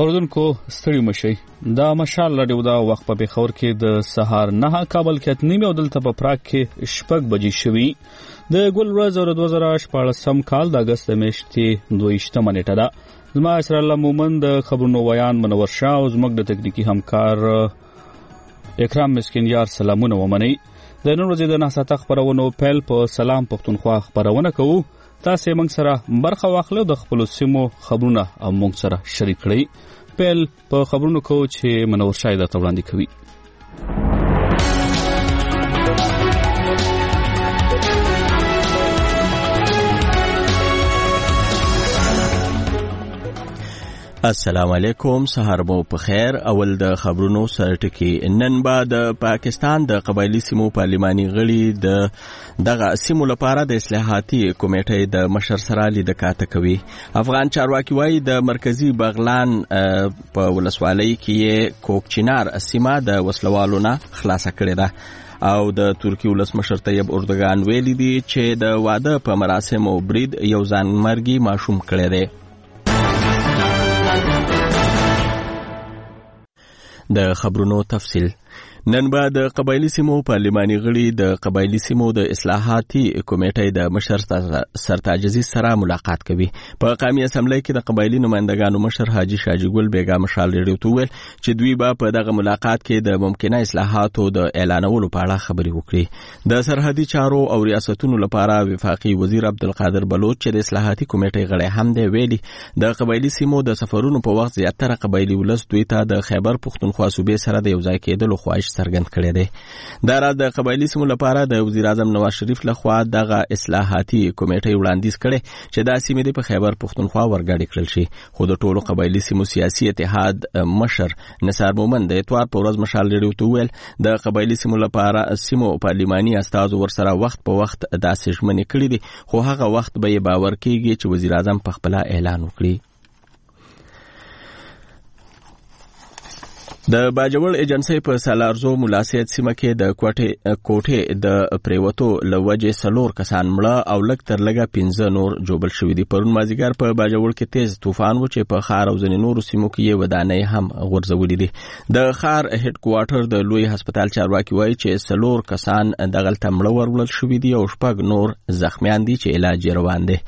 اوردونکو ستړي مشي دا مشال لري دا وخت په بخور کې د سهار 9 کابل کې 8 او دلته په پراګ کې شپږ بجې شوي د ګل ورځ او 2014 کال د اگست میاشتې 22 منېټه ده زما اسر الله مومن د خبرونو ویان منور شاه او زموږ د تکنیکی همکار اکرام مسکین یار سلامونه ومني د نن ورځې د ناسا خبرونو پیل په سلام پښتونخوا خبرونه کوو تاسو موږ سره برخه واخلو د خپل سیمو خبرونه او موږ سره شریک کړئ پیل په خبرونو کوو چې منور شاه د وړاندې کوي السلام علیکم سهار مو په خیر اول د خبرونو سره ټکی نن با د پاکستان د قبایلی سیمو پارلماني غړي دغه سیمو لپاره د اصلاحاتي کمیټې د مشر سره لید کاته کوي افغان چارواکي وایي د مرکزی بغلان په ولسوالۍ کې کوکچینار سیمه د وسلوالو نه خلاص کړې ده او د ترکی ولسمشر طیب اردوغان ویلي دي چې د واده په مراسمو برید یو ځانمرګي ماشوم کړی دی د خبرونو تفصیل نن با د قبایلی سیمو پارلماني غړي د قبایلی سیمو د اصلاحاتي کمیټې د مشر سرتاج عزیز سره ملاقات کوي په قومي اسمبلی کې د قبایلی نمائندګانو مشر حاجی شاجی ګل بیگا مشال ریډیو ته ویل چې دوی به په دغه ملاقات کې د ممکنه اصلاحاتو د اعلانولو په اړه خبري وکړي د سرحدي چارو او ریاستونو لپاره وفاقي وزیر عبدالقادر بلوچ چې د اصلاحاتي کمیټې غړي هم دی ویلي د قبایلی سیمو د سفرونو په وخت زیاتره قبایلی ولس دوی ته د خیبر پښتونخوا صوبې سره د یو ځای کېدلو خواهش څرګند کړی دی دا را د قبایلی سیمو لپاره د وزیر اعظم نواز شریف لخوا دغه اصلاحاتي کمیټې وړاندیز کړي چې دا سیمې په خیبر پښتونخوا ورګړې کړل شي خو د ټولو قبایلی سیمو سیاسي اتحاد مشر نثار مومن د اتوار په ورځ مشال ریډیو ته ویل د قبایلی سیمو لپاره سیمو پارلماني استازو ورسره وخت په وخت داسې ژمنې کړې دي خو هغه وخت به یې باور کیږي چې وزیر اعظم په خپل اعلان وکړي د باجوړ ایجنسی په سالارزو ملاسیت سیمه کې د کوټې د پریوتو لوجه سلور کسان مړه او لک تر لګه 15 نور جوبل شوې دي پرون مازیګر په باجوړ کې تیز طوفان و چې په خار او ځنې نور سیمو کې ودانې هم غورځولې دي د خار هډ کوارټر د لوی هسپتال چارواکي وایي چې سلور کسان دغلته مړه ورول شوې دي او شپږ نور زخمیان دي چې علاج روان دي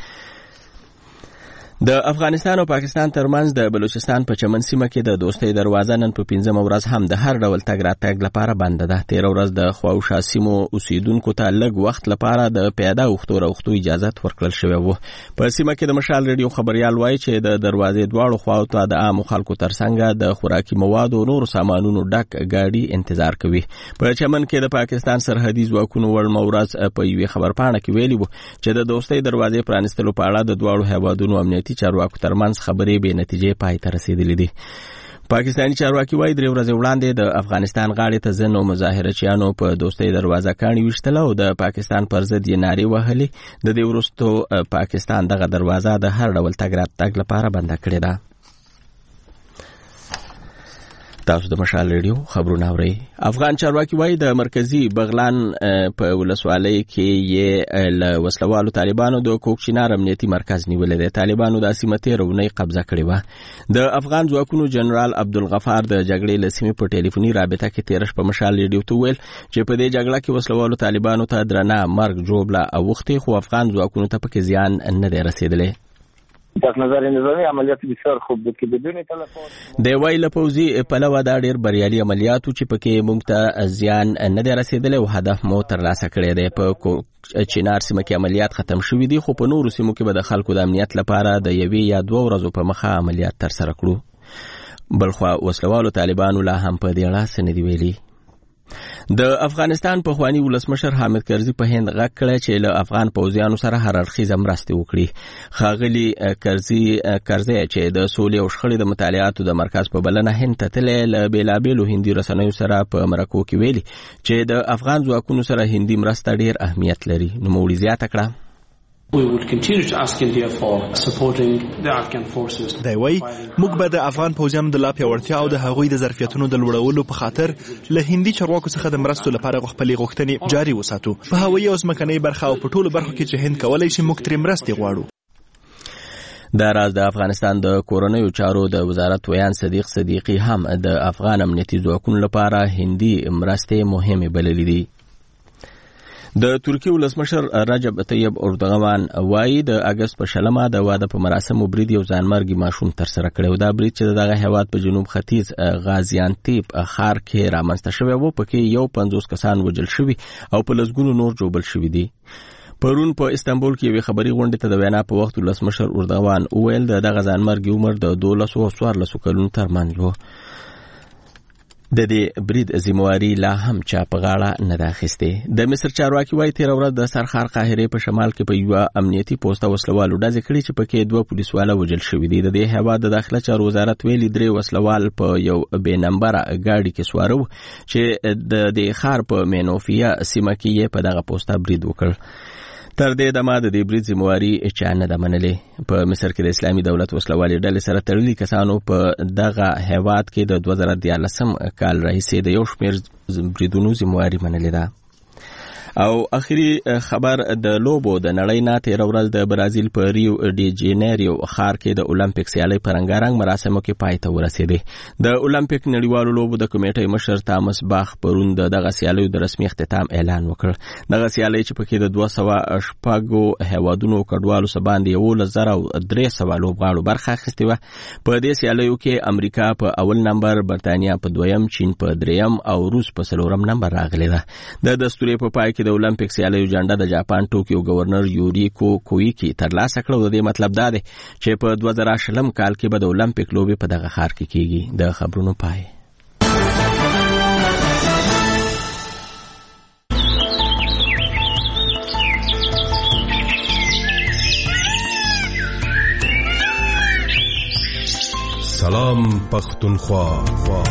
د افغانستان او پاکستان ترمنځ د بلوچستان په چمن سیمه کې د دوستۍ دروازه نن په 15 ورځ هم د هر ډول تګ راتګ لپاره بنده ده 13 ورځ د خواوشا سیمو اوسیدونکو ته لږ وخت لپاره د پیاده اوختو اجازه ورکړل شوې و په سیمه کې د مشال ریډیو خبريال وایي چې د دروازې دواړو خواو ته د عام خلکو ترڅنګ د خوراکي مواد او نور سامانونو ډک ګاډي انتظار کوي په چمن کې د پاکستان سرحدي ځواکونو ورمورز په یوه خبرپاڼه کې ویلي وو چې د دوستۍ دروازې پرانستلو په اړه د دواړو هیوادونو امنیتي چارواکو ترمنځ خبرې به نتیجې پای ته رسیدلې دي پاکستاني چارواکي وایي 3 ورځې وړاندې د افغانستان غاړې ته ځنو مظاهرچیانو په دوستۍ دروازه کاڼي وشتل او د پاکستان پر ضد یې نارې وهلې د دې وروسته پاکستان دغه دروازه د هر ډول تګ راتګ لپاره بنده کړې ده تاسو د مشال ریډیو خبرونه اورئ افغان چارواکي وایي د مرکزی بغلان په ولسوالۍ کې یې له وسلوالو طالبانو د کوکچینار امنیتي مرکز نیولې دی طالبانو د سیمه تیرونی قبضه کړې و د افغان ځواکونو جنرال عبدالغفار د جګړې له سیمې په ټلیفوني رابطه کې تیرش په مشال ریډیو ته ویل چې په دې جګړه کې وسلوالو طالبانو ته درنه مرګ جوړه او وختي خو افغان ځواکونو ته پکې زیان نه دی رسیدلی از نظر نظامی عملیات بسیار خوب بود که بدون تلفات د ویل پوزي پلوه دا ډیر بریالي عملیاتو چې پکې موږ ته زیان نه دی رسیدلی او هدف مو ترلاسه کړی دی په چینار سیمه کې عملیات ختم شوي دي خو په نورو سیمو کې به د خلکو د امنیت لپاره د یوې یا 2 ورځو په مخه عملیات ترسره کړو بلخوا وسلوالو طالبانو لا هم په دې اړه څه نه دي ویلي د افغانستان په خوانی ولسمشر حامد کرزي په هند غږ کړی چې له افغان پوځیانو سره هر اړخیزه مرسته وکړي خاغلی کرزي چې د سولې او شخړې د مطالعاتو د مرکز په بلنه هند ته تللی له بیلابیلو هندي رسنیو سره په مرکو کې ویلي چې د افغان ځواکونو سره هندي مرسته ډیر اهمیت لري نوموړي زیاته کړه We will continue to ask India for supporting the Afghan forces. دی وای موږ به د افغان پوځیانو د لا پیاوړتیا او د هغوی د ظرفیتونو د لوړولو په خاطر له هندي چارواکو څخه د مرستو لپاره خپلې غوښتنې جاري وساتو په هوایي او ځمکنۍ برخه او په ټولو برخو کې چې هند کولای شي موږ ترې مرستې غواړو دا راز د افغانستان د کورنیو چارو د وزارت ویان صدیق صدیقی هم د افغان امنیتي ځواکونو لپاره هندي مرستې مهمه بللې دي. د ترکیه ولسمشر رجب طیب اردوغان وایي د اگست په شلمه د واده په مراسمو برید یو ځانمرګي ماشوم تر سره کړی. دا برید چې دغه هیواد په جنوب ختیځ غازیانتیپ ښار کې رامنځته شوی و، پکې یو 50 کسان وژل شوي او په لسګونو نور ژوبل شوي دي. پرون په استانبول کې یوې خبري غونډې ته د وینا په وخت ولسمشر اردوغان وویل دغه ځانمرګي عمر د 12 او 14 کلونو ترمنځ و. د دې برید ذمہواری لا هم چا په غاړه نه راخسته. د مصر چارواکي وايي تیر ورځ د سرخار قاهره په شمال کې په یو امنیتي پوسټ وسلوالو ډزې کړې چې پکې 2 پولیسواله وژل شوي دي. د دې هیواد د داخله چارو وزارت ویلي 3 وسلوال په یو بې نمبره گاډي کې سوارو چې د دې ښار په مینوفیا سیمه کې په دغه پوسټ برید وکړ. تر دې دمه د دې برید ذمہواری چا نه ده منلې. په مصر کې د اسلامي دولت وسلوالي ډلې سره تړلي کسانو په دغه هیواد کې د 2013 کال راهیسې د یو شمېر بریدونو ذمہواری منلې ده. او اخري خبر د لوبو د نړۍ نه تیر ورځ د برازیل په ریو ډی جینیرو ښار کې د اولمپیک سیالۍ په رنګارنګ مراسمو کې پای ته ورسېدې. د اولمپیک نړیوالو لوبو د کمیټې مشر تامس باخ پرون دغه سیالیو د رسمي اختتام اعلان وکړ. دغه سیالۍ چې پکې د 200 هیوادونو کډوالو سره باندې 1,300 لوبغاړو برخه اخیستې وه. په دې سیالیو کې امریکا په اول نمبر، برتانیا په دویم، چین په دریم او روس په څلورم نمبر راغلي ده. د دستوري په پای کې د اولمپیک سیالیو جنډه د جاپان ټوکیو گورنر یوریکو کویکی ترلاسه کړه. د دې مطلب دا دی چې په 2020 کال کې به د اولمپیک لوبې په دغه ښار کې کیږي. د خبرونو پای. سلام پختونخوا.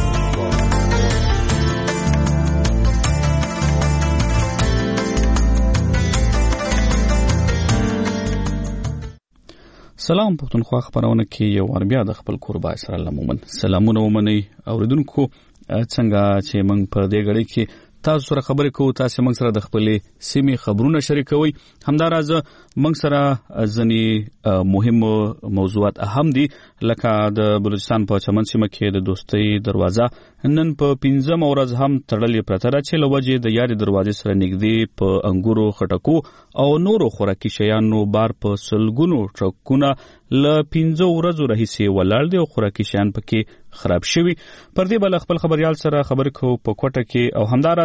سلام پختونخوا خبرونه کې یو ور بیا د خپل کوربا سره لمومن سلامونه ومني اوریدونکو څنګه چې موږ په دې غړي کې تاسو سره خبرې کوو. تاسو موږ سره د خپلې سیمې خبرونه شریکوي. همداراز موږ سره ځنی مهم موضوعات اهم دي لکه د بلوچستان په چمن سیمه کې د دوستۍ دروازه نن په 15 ورځ هم تړلې پرته را چې لوجه د یاري دروازې سره نږدې په انګورو خټکو او نورو خوراکي شیانو بار په سلګونو ټرکونه ل 15 ورځو راهیسې ولاړ دي او خوراکي شیان پکې خراب شوي. پر دې بل خپل خبريال سره خبرې کوو په کوټه کې. او همداراز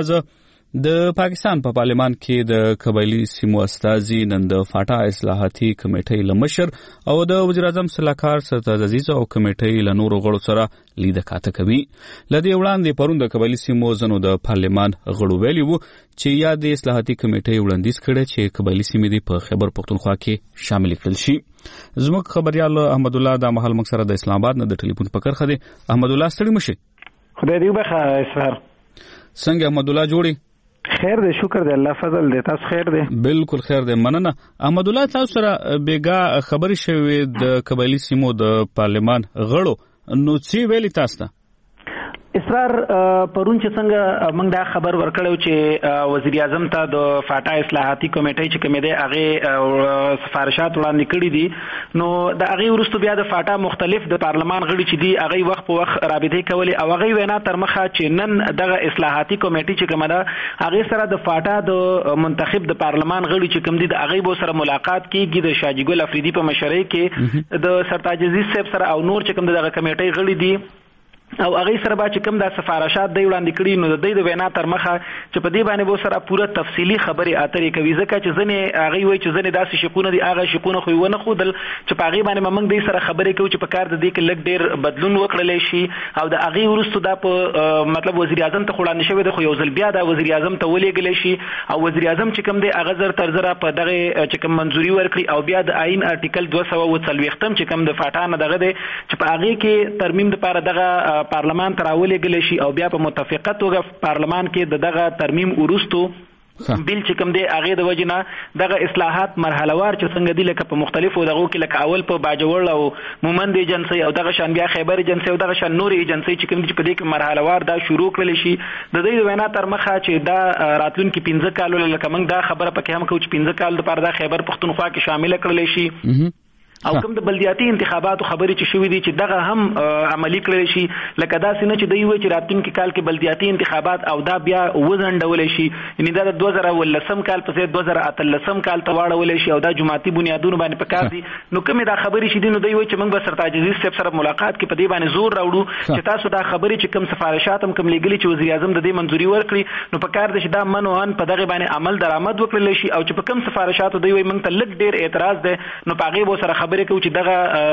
د پاکستان په پارلمان کې د قبایلی سیمو استازي نن د فاټا اصلاحاتي کمیټې لمشر او د وزیر اعظم صلاحکار سرتاج عزیز او کمیټې له نورو غړو سره لیده کاته کوي. لدې وړاندې پرون د قبایلی سیمو زنو د پارلمان غړو ویلي وو چې یا د اصلاحاتي کمیټې وړاندیز کړي چې قبایلی سیمې د په خیبر پختونخوا کې شامل کړل شي. زموږ خبريال احمد الله د محل مکسره د اسلام آباد نه د ټلیفون په کرخه دی. احمد الله ستړي مشي. خدای دې وبخښه اسفار. څنګه احمد الله جوړي؟ خیر دی، شکر دی، الله فضل دی. تاسو خیر دی؟ بالکل خیر دی، مننه. احمد الله تاسو سره بیګا خبرې شوې د قبایلی سیمو د پارلمان غړو، نو څه ویلي تاسو ته؟ اسرار پرون چې څنګه موږ دا خبر ورکړو چې وزیر اعظم ته د فاټا اصلاحاتي کمیټې چې کومې ده هغه سفارشات وړاندې کړي دي، نو د هغه وروسته بیا د فاټا مختلف د پارلمان غړي چې دي هغه وخت په وخت رابطې کولې او هغه وینا تر مخه چې نن دغه اصلاحاتي کمیټې چې کومه ده هغه سره د فاټا د منتخب د پارلمان غړي چې کوم دي د هغه به سره ملاقات کیږي د شاجي ګل افریدي په مشرۍ کې د سرتاج عزیز صاحب سره او نور چې کوم دغه کمیټې غړي دي او هغه سره به چې کوم د سفارشات دی وړاندې کړي، نو د دې د وینا تر مخه چې په دې باندې به سره پوره تفصیلی خبري اترې کوي، ځکه چې ځنې هغه وایي چې ځنې داسې شقونه دي هغه شقونه خو ونه خودل چې په هغه باندې موږ دې سره خبرې کوو چې په کار د دې کې لږ ډېر بدلون وکړل شي او د هغه وروسته دا په مطلب وزیر اعظم ته وړاندې شوی د خو یو ځل بیا د وزیر اعظم ته ولېږل شي او وزیر اعظم چې کوم دی هغه زر تر زره په دغه چې کوم منځوري ورکړي او بیا د آئین آرټیکل 240 چې کوم د فاټا نه دغه دی چې په هغه کې ترمیم لپاره دغه پارلمان ته ولېږل شي او بیا په متفقه توګه پارلمان کې دغه ترمیم وروسته بیل چې کوم دی هغه د وجنه دغه اصلاحات مرحلهوار چې څنګه دي لکه په مختلفو دغه کې لکه اول په باجوړ او مومند ایجنسی او دغه شان بیا خیبر ایجنسی او دغه شان نور ایجنسی چې کوم دي په دې کې مرحلهوار دا شروع کړل شي د دې وینا تر مخه چې دا راتلونکي 15 کال لکه موږ دا خبره پکې هم کوو چې 15 کال لپاره دا خیبر پختونخوا کې شامل کړل شي او کوم د بلدیاتي انتخاباتو خبرې چې شوې دي چې دغه هم عملی کړل شي لکه دا سینه چې دی وی چې راتلونکي کال کې بلدیاتي انتخابات او دا بیا وزنډول شي یعنی دا د 2013 کال په 2013 کال ته واړول شي او دا جماعتي بنیادونو باندې پکار دي نو کومه دا خبرې شي دي نو دی وی چې موږ به سرتاج عزیز صاحب سره ملاقات کې په دې باندې زور راوړو چې تاسو دا خبرې چې کوم سفارشات هم کوم لګلي چې وزیر اعظم د دې منځوري ورکړي نو پکار دي چې دا منوان په دغه باندې عمل درآمد وکړل شي او چې په کوم سفارشاتو دی وی موږ ته لږ ډیر اعتراض ده نو پاغي به سره خبرې کوي چې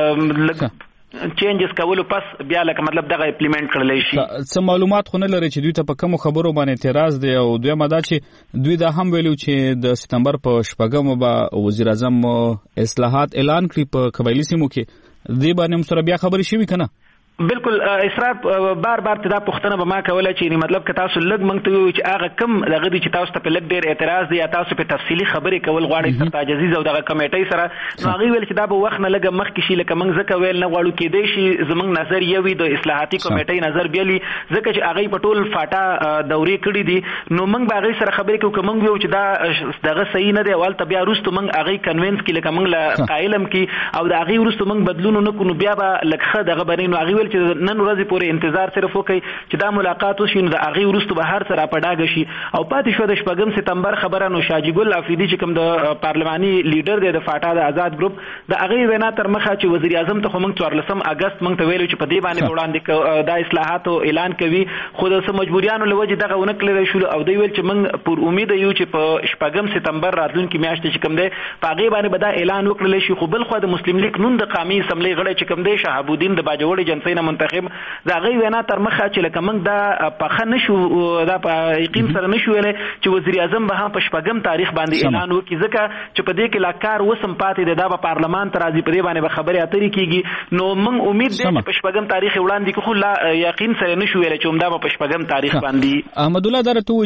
دغه چینجز کولو پس بیا لکه مطلب دغه امپلیمنٹ کړل شي. څه معلومات خو نه لري چې دوی ته په کوم خبرو باندې اعتراض دی او دوی ماده چې دوی دا هم ویلو چې د سپتمبر په شپږم به وزیر اعظم اصلاحات اعلان کړي په قبایلی سیمو کې دې باندې سره بیا خبرې شوي کنه. بالکل اسرار بار بار تدا پښتنه به ما کوله چې مطلب که تاسو لږ مونږ ته وی چې هغه کم دغه دي چې تاسو ته په لږ ډیر اعتراض دی یا تاسو په تفصیلی خبرې کول غواړئ سرتاج عزیز او دغه کمیټې سره نو هغه ویل چې دا به وخت نه لګه مخکې شي لکه مونږ ځکه ویل نه غواړو کې دی شي زمونږ نظر یوي د اصلاحاتي کمیټې نظر بیلی ځکه چې هغه په ټول فاټا دوري کړی دي نو مونږ به هغه سره خبرې کوو مونږ ویو چې دا دغه صحیح نه دی اول ته بیا وروسته مونږ هغه کنوینس کې لکه مونږ لا قائلم کې او د هغه وروسته مونږ بدلون نه کوو بیا به لکه دغه باندې نو هغه ویل چې نن ورځ پورې انتظار صرف وکړي چې دا ملاقات وشي نو د هغه وروسته به هر څه راپډاګ شي او پاتې شو د 8 سپتمبر خبره نو شاجی ګل افریدي چې کوم د پارلماني لیډر دی د فاټا د آزاد ګروپ د هغه وینا تر مخه چې وزیر اعظم ته موږ 14 اگست موږ ته ویلو چې په دې باندې وړاندې د اصلاحاتو اعلان کوي خو د مجبوریانو لوجه دغه ونکړل شو او دوی ویل چې موږ پر امید یو چې په 8 سپتمبر راتلونکي میاشت چې کوم دی په هغه باندې به دا اعلان وکړل شي خو بل خو د مسلم لیگ نون د قومي اسمبلی غړي چې کوم دی شهاب الدین د باجوړي جنسي نه منتخب دا غي وینا تر مخه چې لکه موږ دا په نشو دا په یقین سره نشو ویل چې وزیر اعظم به هم په 8 تاریخ باندې اعلان وکړي ځکه چې په دې کې لا کار وسم پاتې دی دا په پارلمان ته راځي په دې باندې به خبرې اترې کیږي نو موږ امید دی چې په 8 تاریخ وړاندې خو لا یقین سره نشو ویل چې همدا په 8 تاریخ باندې. احمد الله درته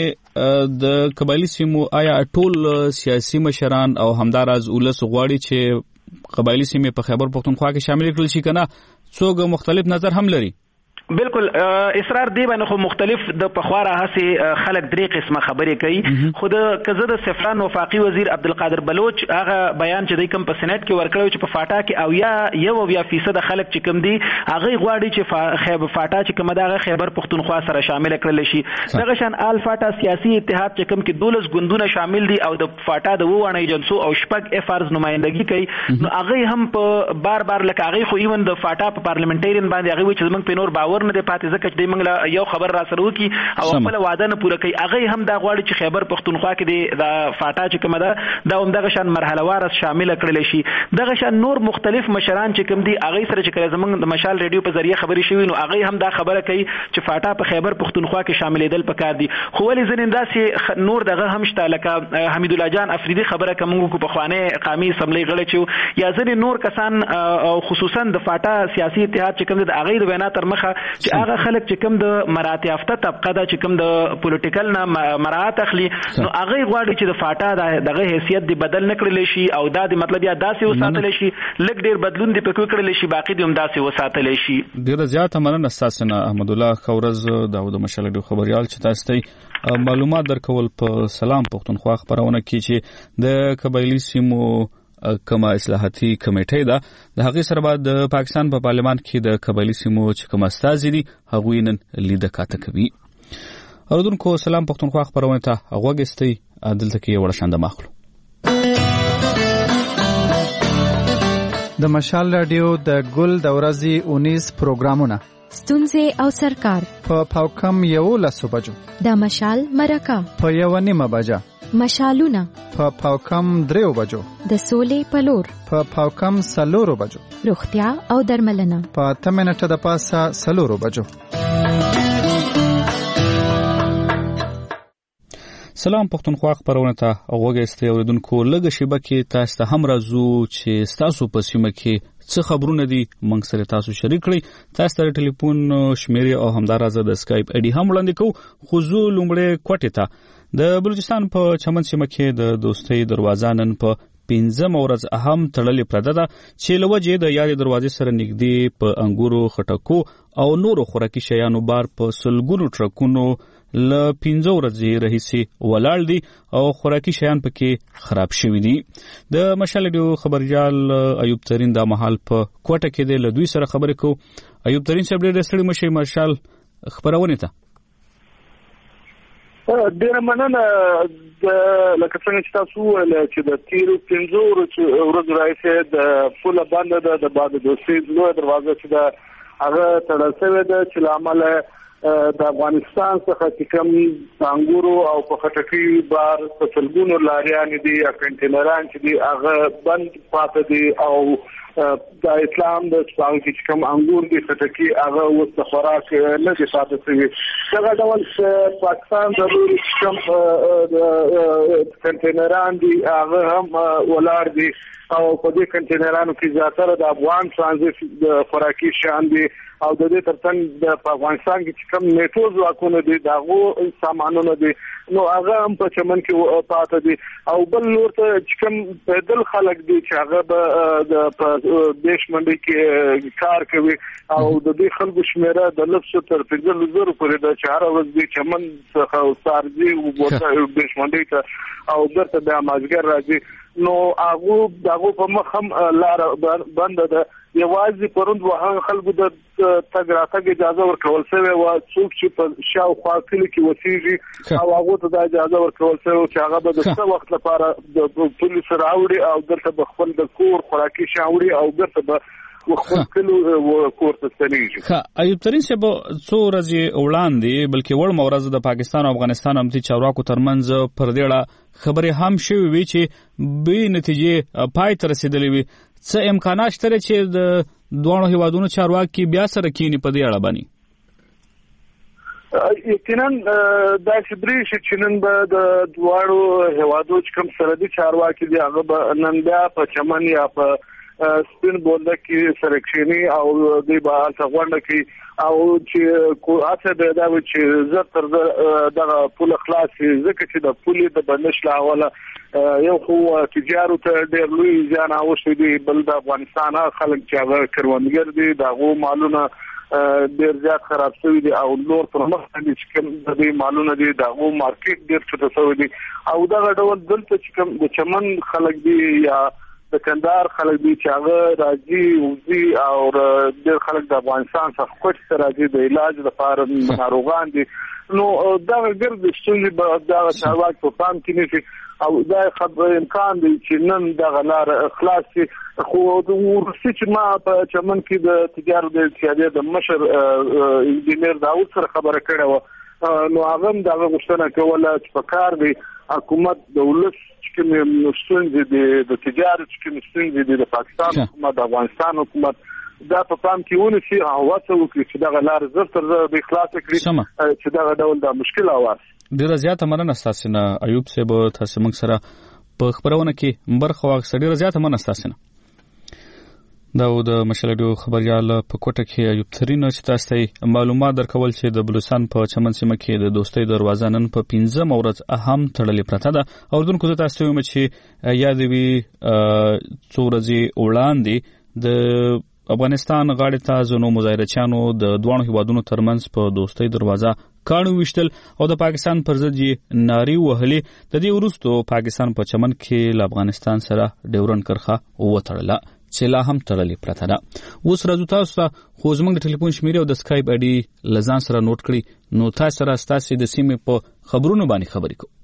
چې د قبایلی سیمو آیا ټول سیاسي مشران او همدارز ولس غواړي چې قبایلی سیمې په خیبر پختونخوا کې شامل کړل شي کنه څوک مختلف نظر هم لري. بالکل اصرار دی باندې خو مختلف د پخواره هسه خلک درې قسمه خبرې کوي خود کزه د سفران وفاقي وزیر عبدالقادر بلوچ هغه بیان چې د کوم په سېنات کې ورکړو چې په فاټا کې او یا 1% خلک چې کوم دي هغه غواړي چې خیبر فاټا چې کوم دغه خیبر پختونخوا سره شامل کړل شي دغه شان آل فاټا سیاسي اتحاد چې کوم کې 12 ګوندونه شامل دي او د فاټا د وونه ایجنسو او شپږ افارز نمائندګي کوي نو هغه هم په بار بار لکه هغه خو ایون د فاټا په پارلیمنټریان باندې هغه چې موږ په نور باور نه دی پاتې ځکه چې موږ یو خبر را سره وکي او خپل وعده نه پوره کوي هغه هم دا غواړي چې خیبر پختونخوا کې د فاټا چې کومه ده دا هم دغه شان مرحله وار شامل کړل شي دغه شان نور مختلف مشران چې کوم دي هغه سره چې کله زمونږ د مشال ریډیو په ذریعہ خبري شوی نو هغه هم دا خبره کوي چې فاټا په خیبر پختونخوا کې شاملېدل پکار دي خو ولې زنده سي نور دغه هم شته لکه حمید الله جان افریدي خبره کوم کو په خوانه قومي اسمبلی غړي چې یا ځنې نور کسان او خصوصا د فاټا سیاسي اتحاد چې کوم د هغه د وینا تر مخه چې هغه خلک چې کوم د مراتب یافته طبقه ده چې کوم د پولیټیکل نه مرات اخلي نو هغه غواړي چې د فاټا دغه حیثیت دی بدل نکړل شي او دا د مطلب یا داسې وساتل شي لږ ډیر بدلون دی پکې کړل شي باقي دی هم داسې وساتل شي. ډیر زیات مننه استاسنه احمد الله خورز داود مشالډو خبريال چې تاسو ته معلومات درکول په سلام پختونخوا خبرونه کې چې د قبایلی سیمو کما اصلاحاتي کمیټه ده د هغه سره بعد د پاکستان په پارلمان کې د قبایلی سیمو چې کوم استازي دي هغه نن لیده کاته کوي. اوردونکو سلام پختونخوا خبرونه ته هغه غستي عدالت کې وړ شاند ماخلو. د مشال رادیو د ګل د ورځې 19 پروګرامونه ستونزې او سرکار په پاوکم 11 بجو د مشال مرکه په 1:30 بجه مشالونه په پاوکم 3 بجو د سولې پلور په پاوکم 4 بجو روغتیا او درملنه په 8 منټه د پاسه 4 بجو. سلام پختونخوا خبرونه ته اوګهسته اوریدونکو لږه شبکه تاسو ته هم راځو چې تاسو په سیمه کې څه خبرونه دي موږ سره تاسو شریک کړئ تاسو ته ټلیفون شمیرې او همدارازه د اسکایپ آی ډي هم وړاندې کوو خو زه لومړی کوټه ته د بلوچستان په چمن سیمه کې د دوستۍ دروازه نن په 15 ورځ اهم تړلې پرده ده چې له وجې د یادې دروازې سره نږدې په انګورو، خټکو او نورو خوراکي شیانو بار په سلګونو ټرکونو له 15 ورځې راهیسې ولاړ دي او خوراکي شیان پکې خراب شوي دي. د مشال ریډیو خبريال ایوب ترین دا مهال په کوټه کې دی، له دوی سره خبرې کوو. ایوب ترین صاحب ډېر ستړي مشي مشال خبرونه ته. ډېر مننه. لکه څنګه چې تاسو وویل چې د تیرو 15 ورځو راهیسې د پوله بنده ده، د باد دوستۍ لویه دروازه چې ده هغه تړل شوې ده چې له امله د افغانستان څخه چې کوم انګورو او په خټکي بار په سلګونو لاریانې دي یا کنټینران چې دي هغه بند پاتې دي او د اسلام د څنګه چې کوم انګور دي خټکي هغه اوس د خوراک نه دي پاتې شوي. دغه ډول پاکستان ضروري کوم کنټینران دي هغه هم ولاړ دي او په دې کنټینرانو کې زیاتره د افغان ترانزیت د خوراکي شیان دي او د دې ترڅنګ د افغانستان کې کوم نیټو ځواکونه دي دغه سامانونه دي نو هغه هم په چمن کې پاتې دي او بل نور ته چې کوم پیدل خلک دي چې هغه د دیش منډي کې کار کوي او د دې خلکو شمیره د لږ تر 15,000 پورې د 4 ورځې د چمن څخه سارځي او بوته دیش منډي ته او درته د مازګر راځي نو هغه په مخ هم لار بند ده. یوازې پروند وهغه خلکو د تګ راتګ اجازه ورکول شوی و څوک چې په شاوخوا کلی کې وسیږي او هغه ته د اجازه ورکول شوی چې هغه به د څه وخت لپاره د پولیس راوړي او دلته به خپل د کور خوراکي شاوړي او دلته به خپل کلو کور ته ستنیږي. ښه ایوب ترین صاحب څو ورځې وړاندې بلکې وړ ورځ د پاکستان او افغانستان امنیتي چارواکو ترمنځ پر دې اړه خبرې هم شوې وي چې به نتیجې پای ته رسیدلې وي. څه امکانات شته چې د دوه هیوادونو چارواکي بیا سره کینی په دې اړه باندې؟ یقینا دا خبرې چې نن به د دوه هیوادو کوم سرحدي چارواکي دي هغه به نن بیا په چمن یا په سپین بولده کې سرکشنی او د بهال غونډه کې او چې اته به دا و چې زه تر دغه پول خلاص ځکه چې د پولې د بندش لاوله یو خو تجارت ته ډېر لوی ځان اوسې دي بل د افغانستان خلک چې هغه کروندګر دي دغه مالونه ډېر زیات خراب شوی دي او نور پر مخ باندې چې کوم د دې مالونه دي دغه مارکیټ ډېر څه شوی دي او دغه ډول دلته چې کوم د چمن خلک دي یا د کندهار خلک دي چې هغه راځي وزي او ډېر خلک د افغانستان څخه کوټ سره راځي د علاج لپاره ناروغان دي نو دا ګرد ستونزې به دا چارواکي په پام کې نیسي او دا خبر امکان دی چې نن دغه لار خلاص شي. خو ورسې چې ما په چمن کې د تجارت د سیادت د مشر انجینیر داوود سره خبره کړې و نو هغه دغه غوښتنه کوله چې په کار دی حکومت دولت چې ستونزې د تجارت چې ستونزې د پاکستان حکومت د افغانستان حکومت دا په پام کې ونیسي او هڅه وکړي چې دغه لار زر تر زر د اخلاص کړي چې دغه ډول د مشکل اواز. ډیره زیاته مننه تاسو نه ایوب صاحب، تاسو موږ سره په خبرونه کې برخه واخیسته. ډیره زیاته مننه تاسو نه. دا د مشالډو خبريال په کوټه کې ایوب ترین چې تاسو ته معلومات درکول چې د بلوچستان په چمن سیمه کې د دوستۍ دروازه نن په 15 ورځ اهم تړلې پرته ده. اوردونکو ته تاسو ته چې یاد وي څو ورځې وړاندې د افغانستان غاړې ته ځنو مظاهرچیانو د دوه هیوادونو ترمنځ په دوستۍ دروازه کاڼو وشتل او د پاکستان پر ضد یې ناري وهلې. د دې وروسته پاکستان په چمن کې له افغانستان سره ډیورنډ کرښه وتړله چې لا هم تړلې پرته ده. اوس راځو تاسو ته خو زموږ د ټلیفون شمیره او د سکایپ اډي لزان سره نوٹ کړئ نو تاسو سره ستاسو د سیمې په خبرونو باندې خبرې کوو.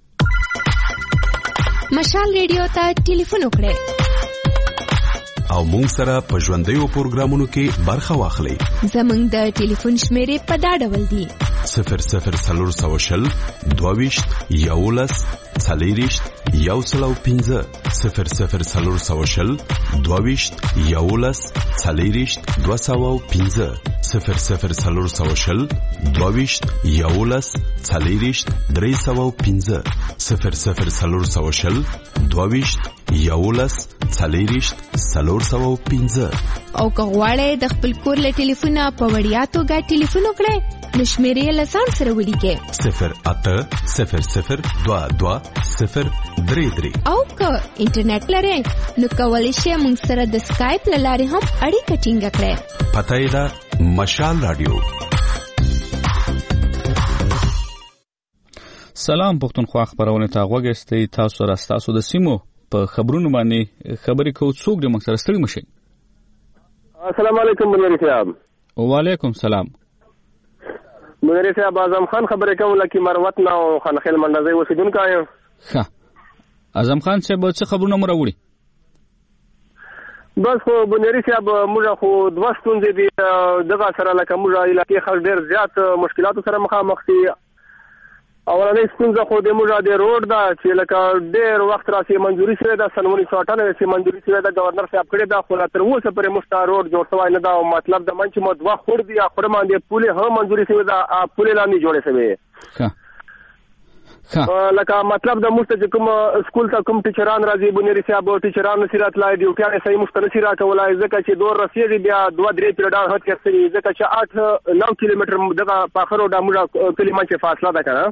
مشال ریډیو ته ټلیفون وکړئ او مونږ سره په ژوندیو پروګرامونو کې برخه واخلئ. زموږ د ټلیفون شمیرې په دا ډول دي 0040 22 11 40 105 0040 22 11 40 205 0040 22 11 40 305 0040 22 11 40 405 او که غواړئ د خپل کور له ټلیفونه په وړیا توګه ټلیفون وکړئ نو شمیرې له ځان سره ولیکئ 0800220333 او که انټرنیټ لرئ نو کولی شئ موږ سره د سکایپ له لارې هم اړیکه ټینګه کړئ. پته یې ده مشال رادیو. سلام پښتونخوا خبرونه ته غوږ استئ. تاسو راستاسو د سیمو په خبرونو باندې خبرې کوو. څوک دې موږ سره ستړي مشي. السلام علیکم منیر صاحب. وعلیکم سلام. منیر صاحب اعظم خان خبرې کوم لکه مروت نه او خانخیل منډزي اوسیدونکو یم. ښه اعظم خان صاحب څه خبرونه مو راوړي؟ بس خو منیر صاحب موږ خو دوه ستونزې دي دغه سره لکه موږ علاقې خلک ډېر زیات مشکلاتو سره مخامخ دي. اولنۍ ستونزه خو د موږ د روډ ده چې لکه ډېر وخت راسي منځوري شوې ده سن 1998 کې منځوري شوې ده گورنر صاحب کړې ده خو تر اوسه پورې موږ ته روډ جوړ شوی نه ده. مطلب د منځ مو دوه خور دي خور باندې پولې هم منځوري شوې ده پولې لاندې جوړې شوې. لکه مطلب د موږ ته کوم سکول ته کوم ټیچران راځي بنيري صاحب ټیچران نصیرت لای ډیوټیانه صحیح مستنصي راکولای ځکه چې دور رسیدي بیا 2-3 پیریډان هڅه کوي ځکه چې 8-9 کیلومتر دغه پاخرو د موږ کلمه چې فاصله ده کنه.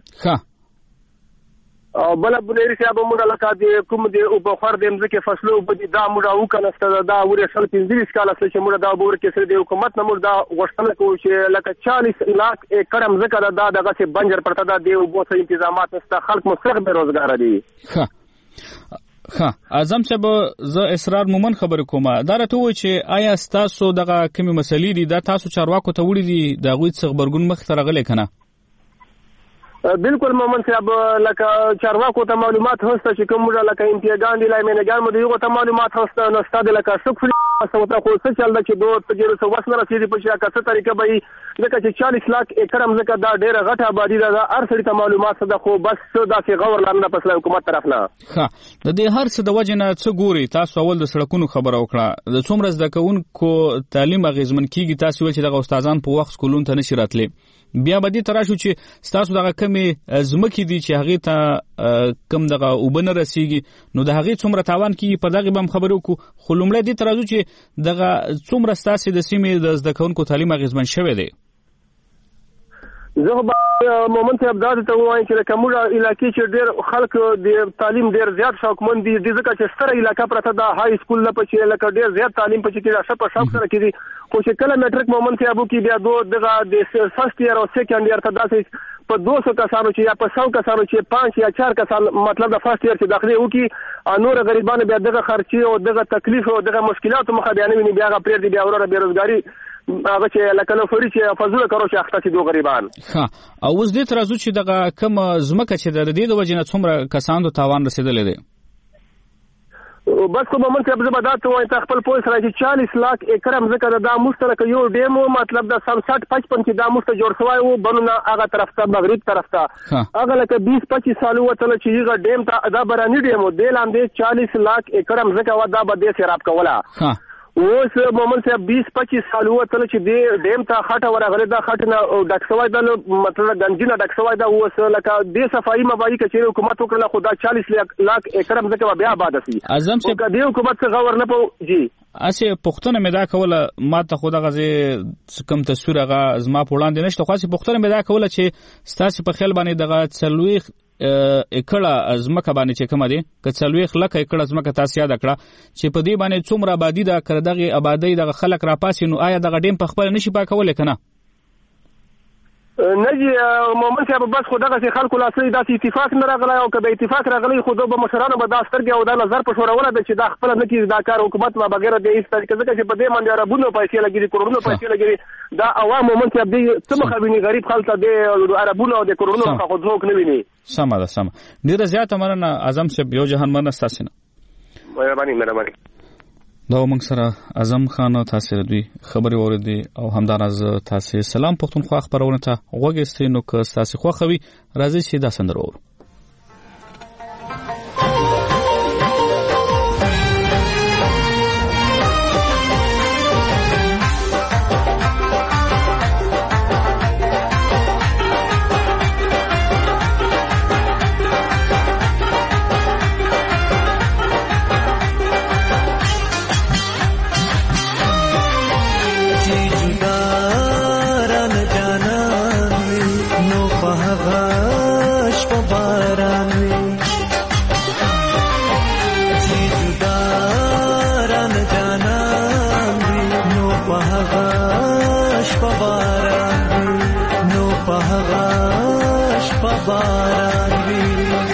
او بل بنيري صاحب موږ لکه د کوم د او بخار د مزکه فصلو په دا موږ وکنه دا ورې شل 15 کال چې موږ دا بور کې سره د حکومت نه موږ دا غوښتنه کوو چې لکه 40 لاک ایکړ مزکه دا دغه چې بنجر پرته دا د او بو تنظیمات نشته خلک مستغ به روزګار دي. اعظم صاحب زه اسرار مومن خبر کومه دا راته وای چې آیا تاسو دغه کومه مسلې دي دا تاسو چارواکو ته وړي دي دا غوي څخه خبرګون مخ ته راغلی کنه؟ بالکل مومن صاحب لکه چارواکو ته معلومات هسته چې کوم لکه امتیاګان دي لایمنګان مو دیغه ته معلومات هسته نو ستاسو لکه شکل سمته خو څه چل د چې دوه تجربه سو وسنه رسیدي په شاکه څه طریقه به ځکه چې 40 لاک ایکړم ځکه دا ډیره غټه آبادی ده هر څه ته معلومات ده خو بس دا چې غور لرنه پس له حکومت طرف نه. د دې هر څه د وجه نه څه ګوري تاسو اول د سړکونو خبره وکړه د څومره زده کوونکو تعلیم اغیزمن کیږي تاسو ول چې د استادان په وخت سکولونو ته نشي راتلی بیا به دې تراشو چې تاسو دغه کمی زمکې دي چې هغه ته کم دغه وبنه رسیږي نو د هغه څومره تاوان کیږي په دغه بم خبرو کو خلومړې دې ترازو چې دغه څومره تاسو د سیمې د زده کوونکو تعلیم اغیزمن شوه دی. زه به مومن صاحب دا ته وایم چې کومه علاقې چې ډېر خلک د تعلیم ډېر زیات شوقمن دي ځکه چې ستره علاقې پرته د های سکول نه پچې لکه ډېر زیات تعلیم پچې کې راشه په شوق سره کېږي خو چې کله میټریک مومن صاحب کې بیا دغه د فرست ایئر او سیکنډ ایئر ته داسې په 200 کسانو چې یا په 100 کسانو چې 5 یا 4 کسان مطلب د فرست ایئر چې داخلي وکي نور غریبانو بیا دغه خرچي او دغه تکلیف او دغه مشکلات مخه بیانوي بیا غپرې دي بیا وروره بیروزګاری هغه چې لکه نو فری چې فزوله کارو چې اخته چې دوه غریبان. او اوس دې ترازو چې دغه کوم زمکه چې د دې د وجنه څومره کسانو ته تاوان رسیدلې ده. بس کوم من چې زبادات وای ته خپل پولیس راځي 40 لاک ایکړ مزکه دا مسترک یو ډیمو مطلب د 60-55 کې دا مست جوړ شوی وو بنونه هغه طرف ته مغرب طرف ته هغه لکه 20-25 سال وته چې هغه ډیم ته دا برانی ډیمو د لاندې 40 لاک ایکړ مزکه ودا به دې سراب کوله. اوس مومن صاحب 20-25 سال وته چې دې ډیم ته خټه ورغله دا خټنه ډک شوی دا مطلب گنجینه ډک شوی دا اوس لکه دې صفایي مبایي کې حکومت وکړه خدا 40 لاک ایکړ مزکه بیا آباد شي. اعظم صاحب دې حکومت څخه غور نه پو جی اسه پښتون مې دا کوله ما ته خو دغه کم تصویر هغه زما په وړاندې نشته خو اسه پښتون مې دا کوله چې ستاسو په خیال باندې دغه څلويخ اکړه ازمکه باندې چې کوم دي که څلويخ لکه اکړه ازمکه تاسو یاد کړه چې په دې باندې څومره آبادی دا کړ دغه آبادی دغه خلک را پاسي نو آیا دغه ډیم په خپل نشي پاکول کنه؟ نجی مومن صاحب بس خدغه چې خلکو لاسي داسې اتفاق نه راغلی او کله اتفاق راغلی خو به مشرانو به دا سترګې او دا نظر په شورونه د چې دا خپل نه کیږي دا کار حکومت ما بغیر د هیڅ طریقې ځکه چې په دې باندې عربونو پیسې لګیږي کروڑونو پیسې لګیږي دا عوام مومن صاحب دې څه مخابینی غریب خلک د عربونو او د کروڑونو څخه خو څوک نه ویني. سمه ده سمه ډیره زیاته مننه اعظم صاحب یو جهان مننه تاسو نه مهرباني دا موږ سره اعظم خان تاسو دوی خبري اوریدي او همدارز تاسو سلام پښتونخوا خبرونه ته غوږی نو که تاسو خوښوي راځي چې دا سندرو باران وي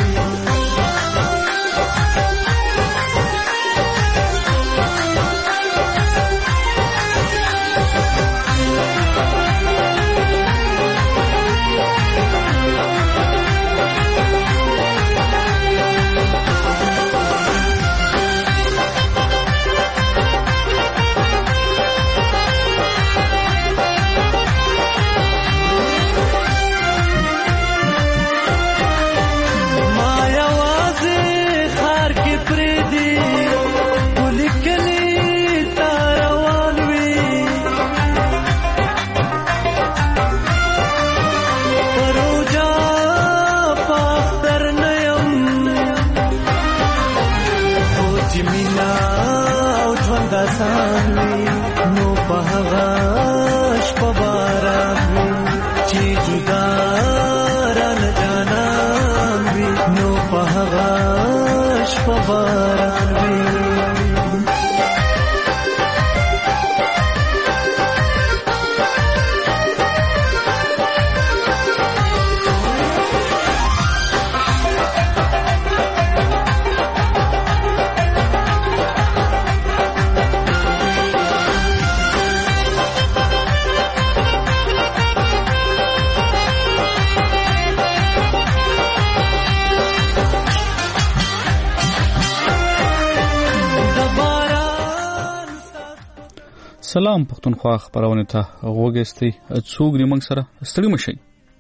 سلام پښتونخوا خبرونه ته وګورئ څوک دې موږ سره ستړي مشي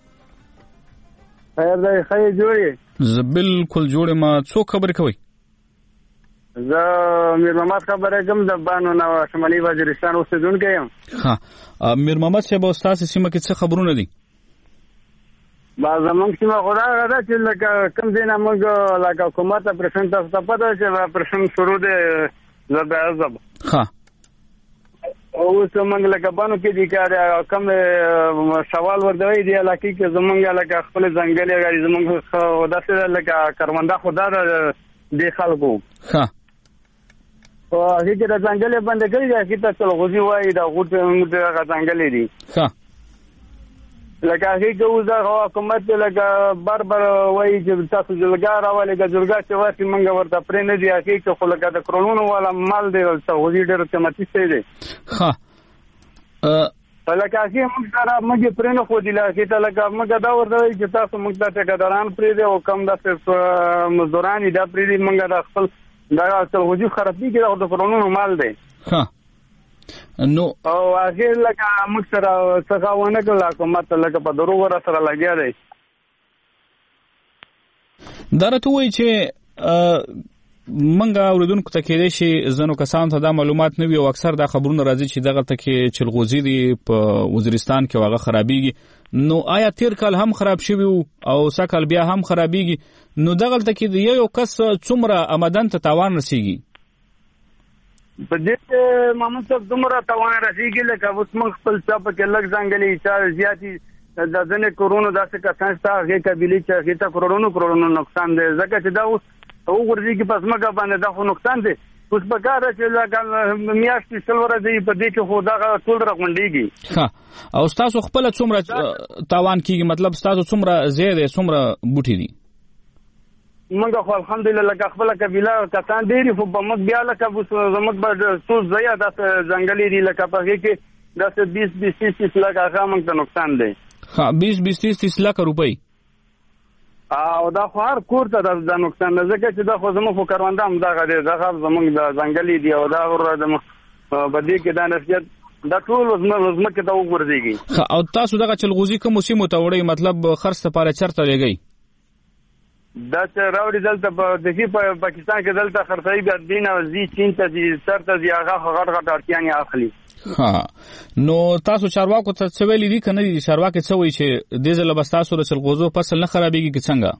خیر دی خیر جوړي زه بالکل جوړه ما څوک خبرې کوي زه میر محمد خبرې کوم د بانو نو شمالي وزیرستان اوسیدونکو یم ها میر محمد صاحب استاد سیمه کې څه خبرونه دي با زمونږ سیمه خدا غدا چې لکه کم دینه موږ لکه حکومت پرسنټ تاسو ته پته چې پرسنټ شروع دی زبازب ها او څنګه لکه بانو کې دي کار کم سوال ورته دی لکه چې زمونږ لکه خپل ځنګلي غړي زمونږ داسې لکه کارمنده خدا د خلکو ها او هغه چې د ځنګلي باندې کوي چې تاسو غوږی وای دا غوټه موږ ځنګلي دي ها لکه هغه کوزه حکومت لکه بربر وای چې تاسو جلګا راولې جلګا چې واسي منګ ورته پرې نه دی هغه خو لکه د کرونونو والا مال دی تاسو غوږی ډېر قیمتي څه دی ها لکه هغه موږ سره موږ پرې نه خو دی لکه لکه موږ دا ورته چې تاسو موږ ته ټکداران پرې دی او کم د مزدوران دا پرې دی موږ د خپل دا تاسو غوږی خرابې کې د کرونونو مال دی ها نو او هغه لکه موږ سره څنګه ونه کړل حکومت لکه په درو ور سره لګیا دی درته وای چې منګه اوریدونکو ته کېدې شي زنو کسان ته دا معلومات نه وي او اکثر دا خبرونه راځي چې دغه ته کې چلغوزي دی په وزیرستان کې واغه خرابېږي نو آیا تیر کال هم خراب شوی او سکل بیا هم خرابېږي نو دغه ته کې یو کس څومره آمدن ته تاوان رسیږي په دې محمد صاحب دومره توان رسیږي لکه اوس موږ خپل څه په کې لږ ځنګلي چې زیاتې د ځنې کورونو داسې کسان شته هغه قبیلې چې هغه ته کورونو نقصان دی ځکه چې دا اوس وګورئ چې پس مګه باندې دا خو نقصان دی اوس په کار چې لکه میاشتې څلور دی په دې کې خو دا ټول راغونډيږي ها او تاسو خپل څومره تاوان کیږي مطلب تاسو څومره زیاده څومره بوټي دي منګه خو الحمدلله لکه خپل قبیله کسان ډېری خو په مګ بیا لکه زموږ به څو ځای د ځنګلي دی لکه په کې د 20-30 لک هغه موږ ته نقصان دی ها 20-30 لک روپۍ او دا خو هر کور ته د نقصان نه ځکه چې دا خو زموږ کاروانده هم دا غړي دا زموږ د ځنګلي دی او دا ور د بدی کې دا نسبت دا ټول زموږ ته وګورځيږي او تاسو دغه چلغوزي کوم موسم ته وړي مطلب خرڅ لپاره چرته لګي دا چې راوړي دلته په دغه پاکستان کې دلته خرڅي بیا دین او زی چین ته دي سرته دی هغه غټ اړتیاانه اخلي ها نو تاسو چارواکو ته څه ویلي دي کنه دي چارواکي څه وایي چې د زل بستاسو د چلغوزو فصل نه خرابېږي کی څنګه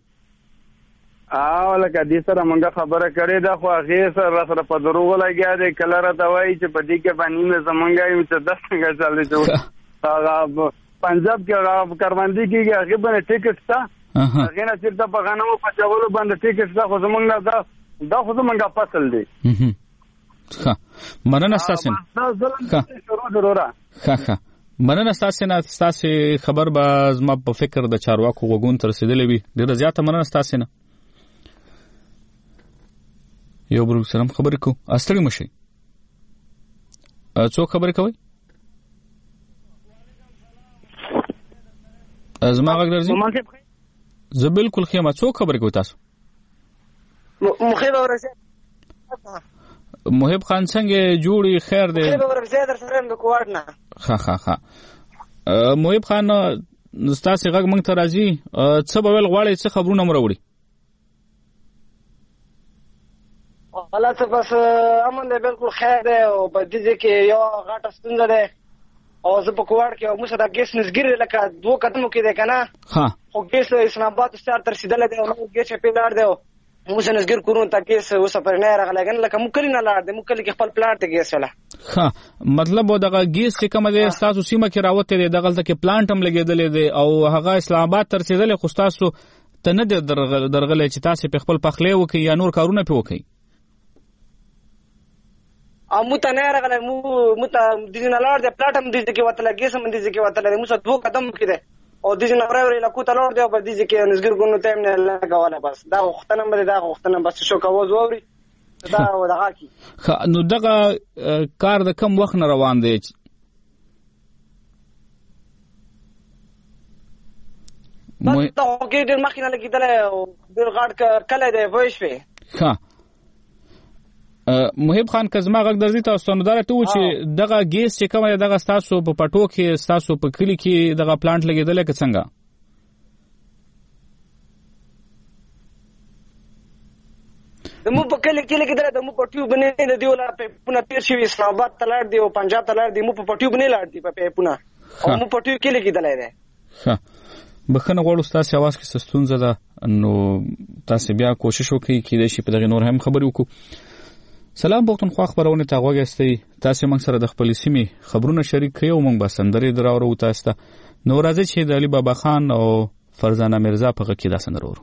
لکه دې سره مونږه خبره کړې ده خو هغه سره په دروغ لګیا دی کله راته وایي چې په دې کې باندې زمونږه یو څه د څنګه چلې ته هغه پنجاب کې هغه کاروندې کې هغه باندې ټیکټ تا هغه نه چې په غنمو په چاولو باندې ټیکټ دا خو زمونږه دا خو زمونږه فصل دی ها مننه تاسو ها مننه ستاسو خبر به زما په فکر د چارواکو غوګون تر رسیدلې وي. ډیره زیاته مننه ستاسو نه. یو بل سلام خبرې کو استړی مشي. څو خبرې کوي؟ زما غږ درځي؟ زه بالکل خیمه. څو خبرې کوي تاسو؟ محب اورسه. محب خان څنګه جوړي خیر دی؟ محب اورسه در سره د کوارډ نه. ها محب خان ستاسو غږ مونږ ته راځي. څه به ول غواړي، څه خبرونه مروړي؟ الله ته بس امن دی، بالکل خیر دی. او په دې کې یو غاټه ستونزه ده او زه په کوارډ کې موږ دا ګیس نسګری لکه 2 قدمو کې ده کنه. خو ګیس اسلام آباد ستار تر سیدل دی او نو ګیس په لار دی. موږ نسګر کورون ته ګیس اوس پر نه راغلی کنه، لکه موږ کلی نه لار دی، موږ کلی کې خپل پلان ته ګیس ولا. مطلب دغه ګیس چې کوم دی تاسو سیمه کې راوته دی، دغه ته کې پلانټ هم لګیدل دی او هغه اسلام آباد تر سیدل خو تاسو ته نه درغله چې تاسو په خپل پخلی وکي یا نور کارونه په وکي. مو ته نه راغلی، مو ته د دې نه لار دی، پلاټ هم د دې کې وته لګیس هم د دې کې وته لري. مو څه 2 قدم کې ده او د دې نه راوړی لکه ته لار دی او په دې کې نسګر ګونو ټایم نه لګاواله. بس دا وختنه مې دا وختنه بس شو کوو زوري دا ودغه کی. نو دغه کار د کم وخت نه روان دی؟ دا کې ډېر مخینه لګیدل او ډېر غاټ کله دی وښ وی. محب خان کزما غږ درځي تاسو نو درته و چې دغه ګیس چې کومه دغه تاسو په پټو کې تاسو په کلی کې دغه پلانټ لګیدل کې څنګه؟ دمو په کلی کې لګیدل، دمو په ټیوب نه دی ولا په پونه تیر شي اسلام آباد تلار دی او پنجاب تلار دی، مو په ټیوب نه لار دی په پونه او مو په ټیوب کې لګیدل دی. بخنه غوړو تاسو आवाज کې ستونزه ده، نو تاسو بیا کوشش وکړئ چې د شي په دغه نور هم خبرې وکړو. سلام پښتونخوا خبرونه ته غوږی تاسو موږ سره د خپل سیمې خبرونه شریک کړئ او موږ به سندرې دراوړو تاسو ته. نو راځي چې د علي بابا خان او فرزانه مرزا په غږ کې دا سندره ورو.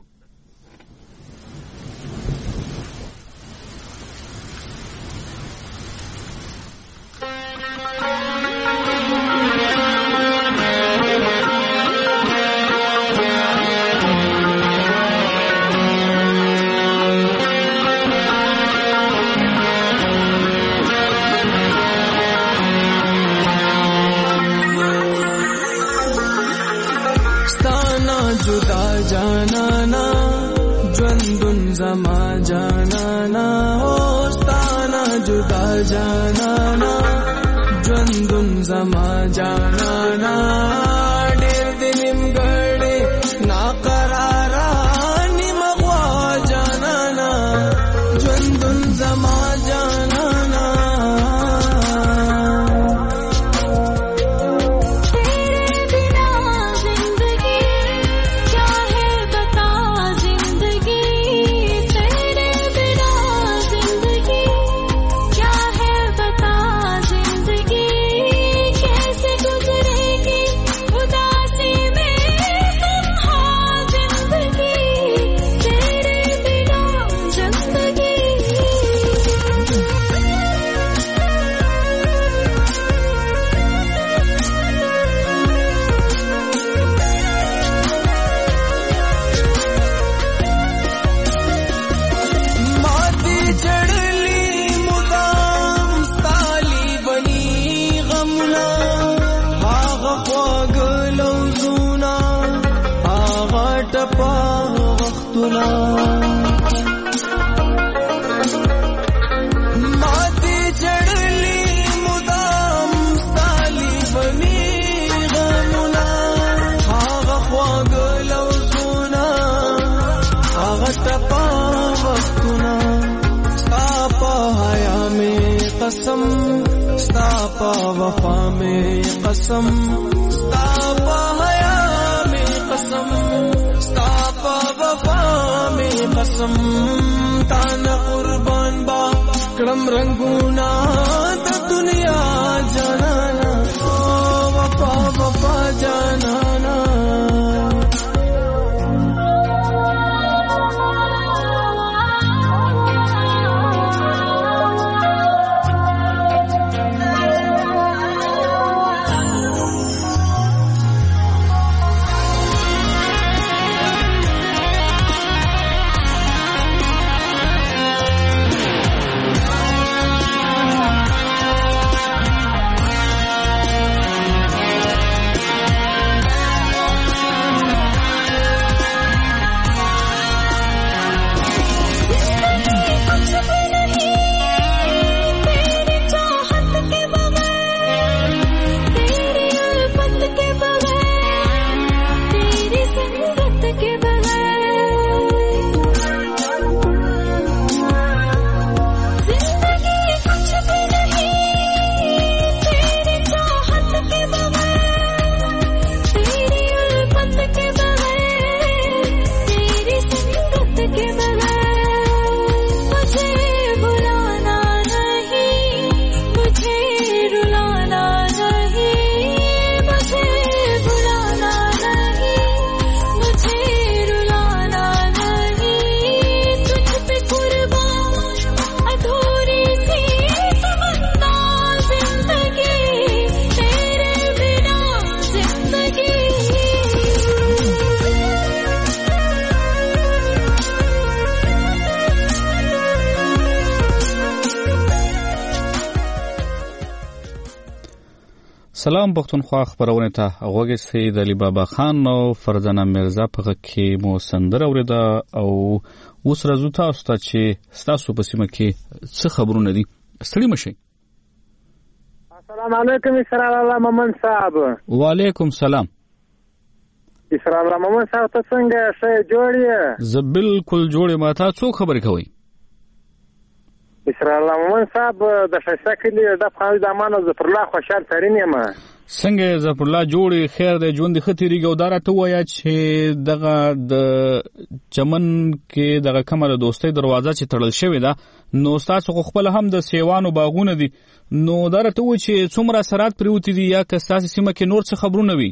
سلام پښتونخوا خبرونه ته غوږی سید علي بابا خان او فرزانه مرزا په کې مو سندره اوریدا او اوس راځو تاسو ته چې تاسو په سیمه کې څه خبرونه دي ستړي مشئ. السلام علیکم اسرار الله مومن صاحب. وعلیکم سلام. اسرار الله مومن صاحب ته څنګه ښه جوړ یې؟ زه بالکل جوړ یم. تا څو خبرې کوي؟ اسرار الله مومن صاحب د ښایسته کلي د خالد امان او ظفر الله خوشحال ترین یم. څنګه ظفر الله جوړ خیر دی ژوند ښه تیریږي او دا راته ووایه چې دغه د چمن کې دغه کومه د دوستۍ دروازه چې تړل شوې ده نو ستاسو خو خپله هم د سیوانو باغونه دي نو دا راته ووایه چې څومره اثرات پرېوتي دي یا که ستاسې سیمه کې نور څه خبرونه وي؟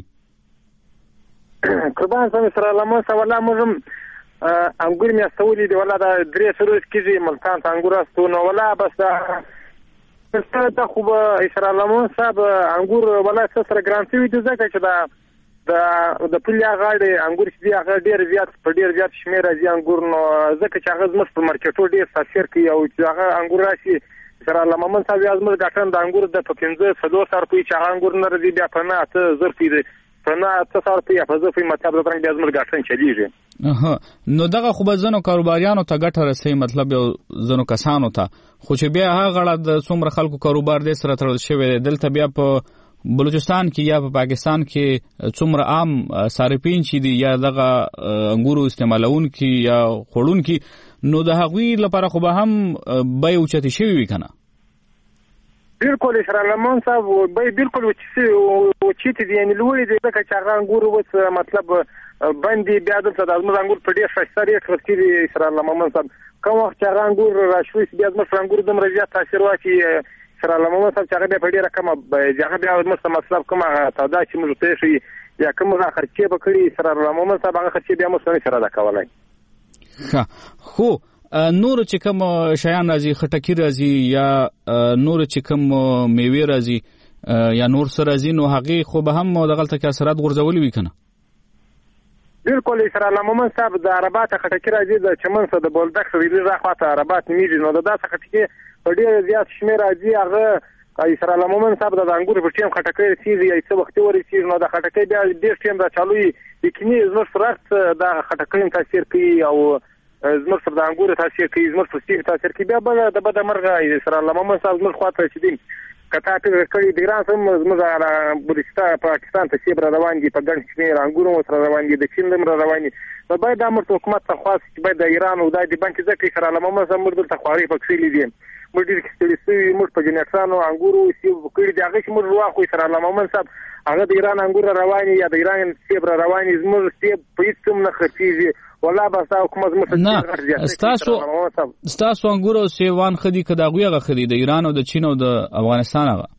قربان سم اسرار الله مومن صاحب والله موږ هم انګور مې استولي دي والله دا 3 ورځې کېږي ملتان ته انګور استو نو والله بس دا خو به اسرار الله مومن صاحب انګور والله څه سره ګران شوي دي ځکه چې د پلي غاړې انګور چې دي هغه ډېر زیات په ډېر زیات شمېر راځي انګور نو ځکه چې هغه زموږ په مارکېټو ډېر تاثیر کوي او چې هغه انګور راشي اسرار الله مومن صاحب یا زموږ ګټن د انګور د په 15 روپۍ چې هغه انګور نه راځي بیا په 9 روپۍ نه 8 روپۍ په ځفي مطلب د ترنګ بیا زموږ ګټن چلیږي. نو دغه خو به ځنو کاروباریانو ته ګټه رسوي مطلب یو ځنو کسانو ته خو چې بیا هغه غړه د څومره خلکو کاروبار دې سره تړل شوی دی دلته بیا په بلوچستان کې یا په پاکستان کې څومره عام صارفین چې دي یا دغه انګورو استعمالونکي یا خوړونکي نو د هغوی لپاره خو به هم بیې اوچتې شوي وي که نه؟ بالکل اسرار الله مومن صاحب بیې بالکل اوچتې دي یعنې لوړې دي ځکه چې هغه انګور اوس مطلب باندې بیا دلته د زموږ انګور په ډېر ښایسته ریټ خرڅ کېږي اسرار الله مومن صاحب کوم وخت چې هغه انګور راشوي بیا زموږ پر انګور دومره زیات تاثیر واچي اسرار الله مومن صاحب چې هغه بیا په ډېره کمه هغه بیا زموږ ته مطلب کومه تعداد چې موږ پرې ښي یا کوم خرچې به کړي اسرار الله مومن صاحب هغه خرچې بیا موږ نه شي ادا کولی. خو نور چې کوم شیان راځي خټکی راځي یا نور چې کوم میوې راځي یا نور څه راځي نو هغې خو به هم دغلته کې اثرات غورځولي وي که نه؟ بالکل اسرار الله مومن صاحب د عربات خټکی راځي د چمن څخه د بولدک څخه ریلي راخواته عربات نمیږي نو د داسې خټکي په ډېر زیات شمېر راځي هغه اسرار الله مومن صاحب د انګور په ټیم خټکی رسېږي یا څه وختي ورسېږي نو د خټکی بیا ډېر ټیم راچالو یقیني زموږ پر وخت د خټکی هم تاثیر کوي او زموږ پر د انګورو تاثیر کوي زموږ پر سیب تاثیر کوي بیا بله د بده مرغه اسرار الله مومن صاحب زموږ خواته رسېدي که تا فکر کړي د ایران هم زموږ بلوچستان پاکستان ته سیب را روان دي په ګڼ شمېر انګور هم ورسره روان دي د چین هم را روان دي نو باید دا موږ ته حکومت ته خواست چې باید د ایران او دا د بانک ځکه اسرار الله مومن صاحب موږ دلته خوارۍ پکښلي دي موږ ډېر ستړي شوي موږ په جنرټرانو انګورو سیب کړي دي هغه چې موږ واخلو اسرار الله مومن صاحب هغه د ایران انګور را روان یا د ایران سیب را روان زموږ سیب په هېڅ هم نه خرڅېږي والله بس حکومت نه ستاسو انګور او سیوان ښه دي که د هغوی هغه ښه دي د ایران او د چین او د افغانستان هغه؟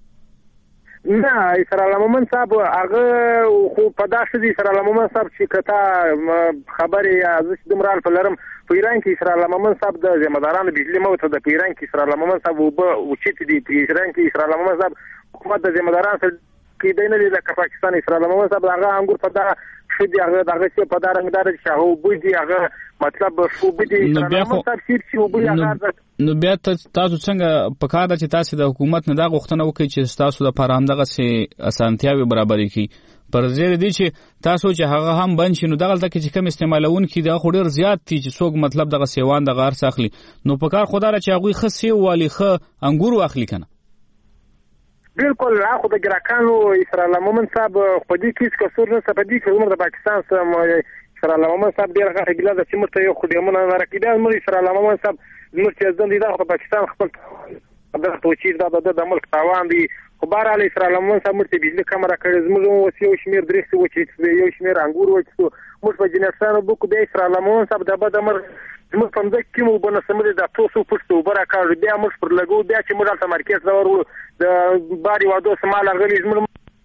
نه اسرار الله مومن صاحب هغه خو په دا ښه دي اسرار الله مومن صاحب چې که تا خبرې یا زه چې دومره حال په لرم په ایران کې اسرار الله مومن صاحب د ذمهدارانو بجلي موته ده په ایران کې اسرار الله مومن صاحب اوبه اوچتې دي په ایران کې اسرار الله مومن صاحب حکومت د ذمهدارانو سره کېدی نه دي لکه پاکستان اسرار الله مومن صاحب هغه انګور په دا ښه دي هغه دغه څه په دا رنګداره چې هغه اوبه دي هغه مطلب اوبه دي اسرار الله مومن صاحب سیب چې اوبه هغه نو بیا تاسو څنګه په کار ده چې تاسو د حکومت نه دا غوښتنه وکړئ چې ستاسو لپاره همدغسې اسانتیاوې برابرې کړي پر ځای دې چې تاسو چې هغه هم بند شي نو دغلته کې چې کوم استعمالونکي دغه خو ډېر زیات دي چې څوک مطلب دغه سیوان دغه هر څه اخلي نو په کار خو دا ده چې هغوی ښه سیو والي ښه انګور واخلي که نه؟ بالکل خو د ګراکانو اسرار الله مومن صاحب په دې کې هېڅ قصور نشته په دې کې زموږ د پاکستان سره اسرار الله مومن صاحب ډېره غټه ګیله ده چې موږ ته یو خو ډیمونه نه راکړي بیا زموږ اسرار الله مومن صاحب زموږ چې ځند دي دا خو د پاکستان خپل دغه توچیر دا د ملک تاوان دي خو بهرحال اسرار الله مومن صاحب موږ ته بجلي کمه راکړې زموږ اوس یو شمېر درېښتې وچې یو شمېر انګور وچېږو موږ په جنرټرانو بوکو بیا اسرار الله مومن صاحب د بده مرغ زموږ په مځکه کې مو اوبه نسملې دا 200 فوټ اوبه راکاږي بیا موږ پر لګو بیا چې موږ هلته مارکېټ ته ورغلو د باري وادو سمال غلي زموږ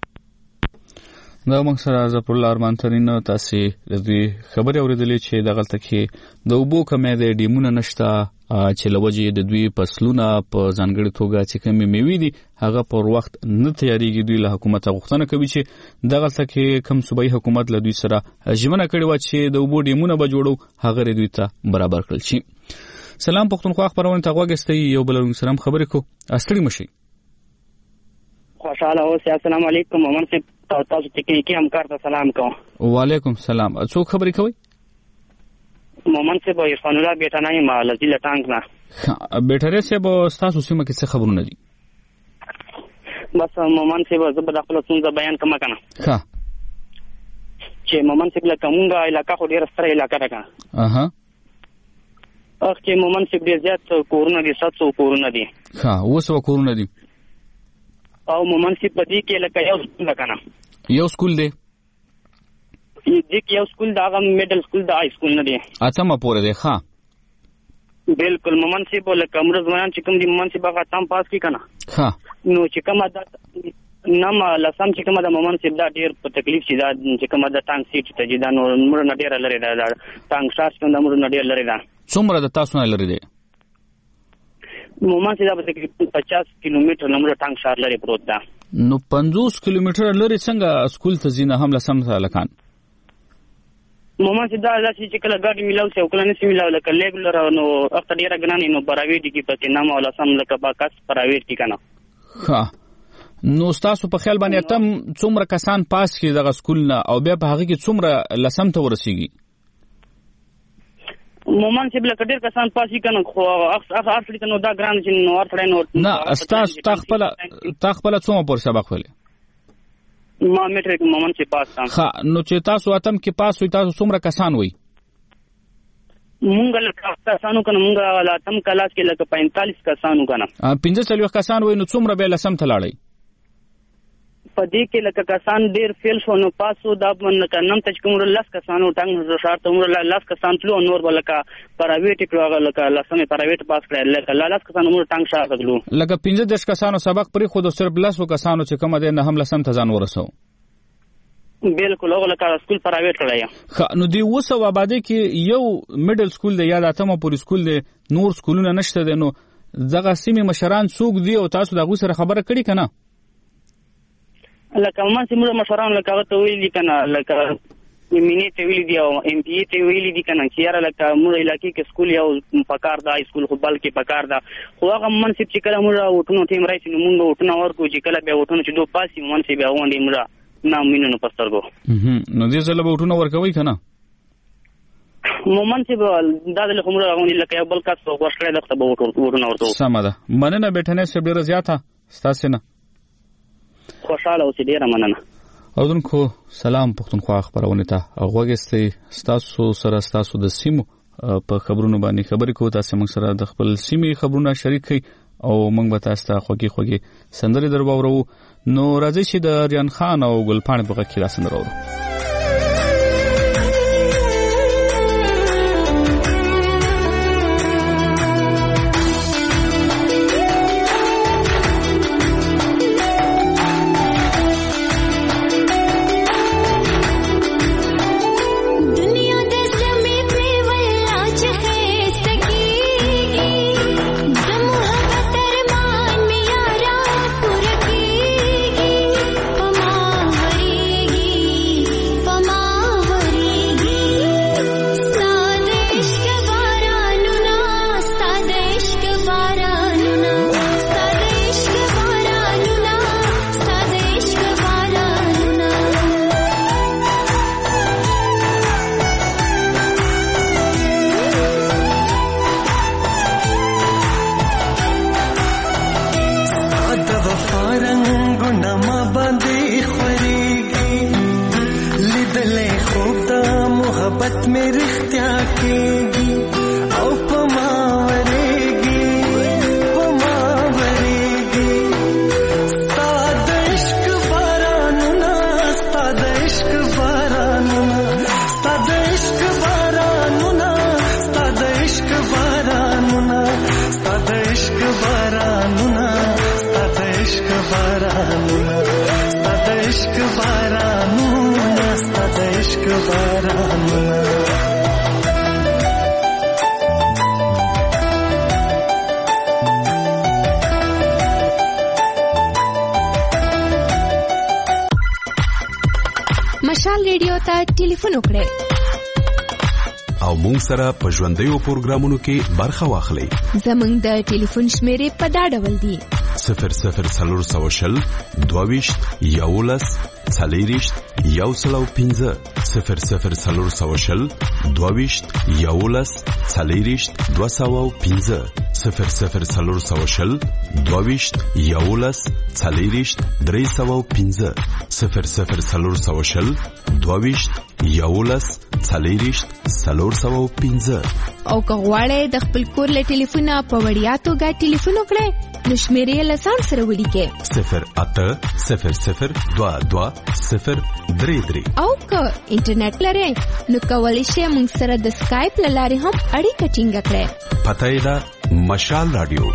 دا موږ سره ظفر الله ارمان ترین تاسې د دوی خبرې اورېدلې چې دغلته کې د اوبو کمی دی ډیمونه نشته چې له وجې د دوی فصلونه په ځانګړې توګه چې کومې میوې دي هغه پر وخت نه تیاریږي دوی له حکومته غوښتنه کوي چې دغلته کې کوم صوبایي حکومت له دوی سره ژمنه کړې وه چې د اوبو ډیمونه به جوړو هغه دوی ته برابر کړل شي. سلام پښتونخوا خپرونې ته غوږ ایستی یو بل سره هم خبرې کوو ستړي مشئ. خوشاله اوسئ. السلام علیکم مومن صاحب، تاسو تکنیکی همکار ته سلام کوم. وعلیکم سلام. څوک خبرې کوي؟ مومن صاحب عرفان الله بیٹانه یم لذي له ټانک نه. بیٹره صاحب تاسو سیمه کې څه خبرونه دي؟ بس مومن صاحب زه به د خپل څنګه بیان کوم کنه. ښه. چې مومن صاحب له کومه علاقه خو ډیره ستره علاقه ده کنه. اها. چې مومن صاحب ډیر زیات کورونه دي، 700 کورونه دي. ښه، 200 کورونه دي. او مومن صاحب په دې کې لکه یو سکول ده کنه. یو سکول دی. دې کې یو سکول دا هغه میډل سکول دا های سکول نه دی. اته ما پورې دی. ښه. بالکل مومن صاحب لکه امروز ځوانان چې کوم دي مومن صاحب هغه تام پاس کی کنه. ښه. نو چې کومه دا نام لسم چې کومه د مومن صاحب دا ډیر په تکلیف شي دا چې کومه د ټانک سیټ ته جدا نو مر نه ډیر لري دا ټانک شارټ کوم د مر نه ډیر لري دا. څومره د تاسو نه لري دی؟ مومن صاحب په تقریبا 50 کیلومتر نمبر ټانک شارټ لري پروت دا. نو 50 کیلومتر لري څنګه سکول ته ځینه هم لسم ته لکان؟ مومن صاحب دا چې کله ګاډي ملاو سي او کله نسی ملاو لکه لیګلر نو اخته ډیره ګرانی نو پرایویټ کې پکې نام ولا سم لکه باکس پرایویټ کې کنه. ها. نو تاسو په خیال باندې تم څومره کسان پاس کی دغه سکول نه او بیا په هغه کې څومره لسم ته ورسیږي؟ مومن صاحب لکه ډیر کسان پاس کنه خو اصلي ته نو دا ګران چې نو ورته نو نه استاد تخپل څومره پر سبق ویل؟ ما میټریک مومن صاحب پاس تام. ها. نو چې تاسو اتم کې پاس وي تاسو څومره کسان وي؟ مونږ لکه کسانو کنه مونږ لاتم کلاس کې لکه 45 کسانو کنه. 45 کسان وي. نو څومره به لسم ته لاړی؟ په دې کې لکه کسان ډیر فیل شو نو پاسو دا لکه نم ته کوم لس کسانو ټنګ شارټ عمر لس کسان تلو نور ولکه پرایویټ کړه لکه لسمه پرایویټ پاس کړل لکه لس کسان عمر ټنګ شارټ غلو لکه 15 کسانو سبق پرې خو د صرف لس کسانو چې کوم ده نه هم لسم ته ځان ورسو. بالکل هغه لکه سکول پرایویټ کړی. نو دی وسو آبادی کې یو میډل سکول دی یا د اتمه پورې سکول دی، نور سکولونه نشته دي. نو دغه سیمه مشران څوک دی او تاسو دغه سره خبره کړی کنه؟ لکه ما سیمه مشران لکه ته ویلي کنه لکه مینی ته ویلي دی او ام پی ای ته ویلي دي کنه چې یاره لکه موږ علاقې کې سکول یو پکار دا سکول خو بلکې پکار دا خو هغه منصب چې کله موږ وټونو ټیم راځي نو موږ وټونو ورکو چې کله به وټونو چې دوه پاسي منصب به وندې موږ نام مينو پسترګو. نو دې ځله به وټونو ورکوي کنه؟ مومن چې دا د کومه راغونی لکه یو بل کس وښکړی دغه به وټونو ورکو. سم ده. مننه بیٹنه سه ډیره زیاته ستاسو نه. خوشاله اوسئ. ډیره مننه. اودونکو سلام پښتونخوا خبرونه ته غوږستئ. تاسو سره تاسو د سیمو په خبرونو باندې خبرې کوو. تاسو موږ سره د خپل سیمې خبرونه شریک کړئ او موږ به تاسو ته خوږی سندرې درباورو. نو راځي چې د ریان خان او ګلپاڼې په غږ کې دا سندره اورو. مشال ریډیو ته ټلیفون وکړئ او او مونږ سره په ژوندیو پروګرامونو کې برخه واخلئ. زموږ د ټلیفون شمیرې په دا ډول دي: 00420 22 11 40 105 00420 22 11 40 205 00420 22 11 40 305 00420 22 11 40 305. او که غواړئ د خپل کور له ټلیفونه په وړیا توګه ټلیفون وکړئ نو شمیرې له ځان سره ولیکئ 080022 او که انټرنیټ لرئ نو کولی شئ موږ سره د سکایپ له لارې هم اړیکه ټینګه کړئ. پته یې ده مشال رادیو.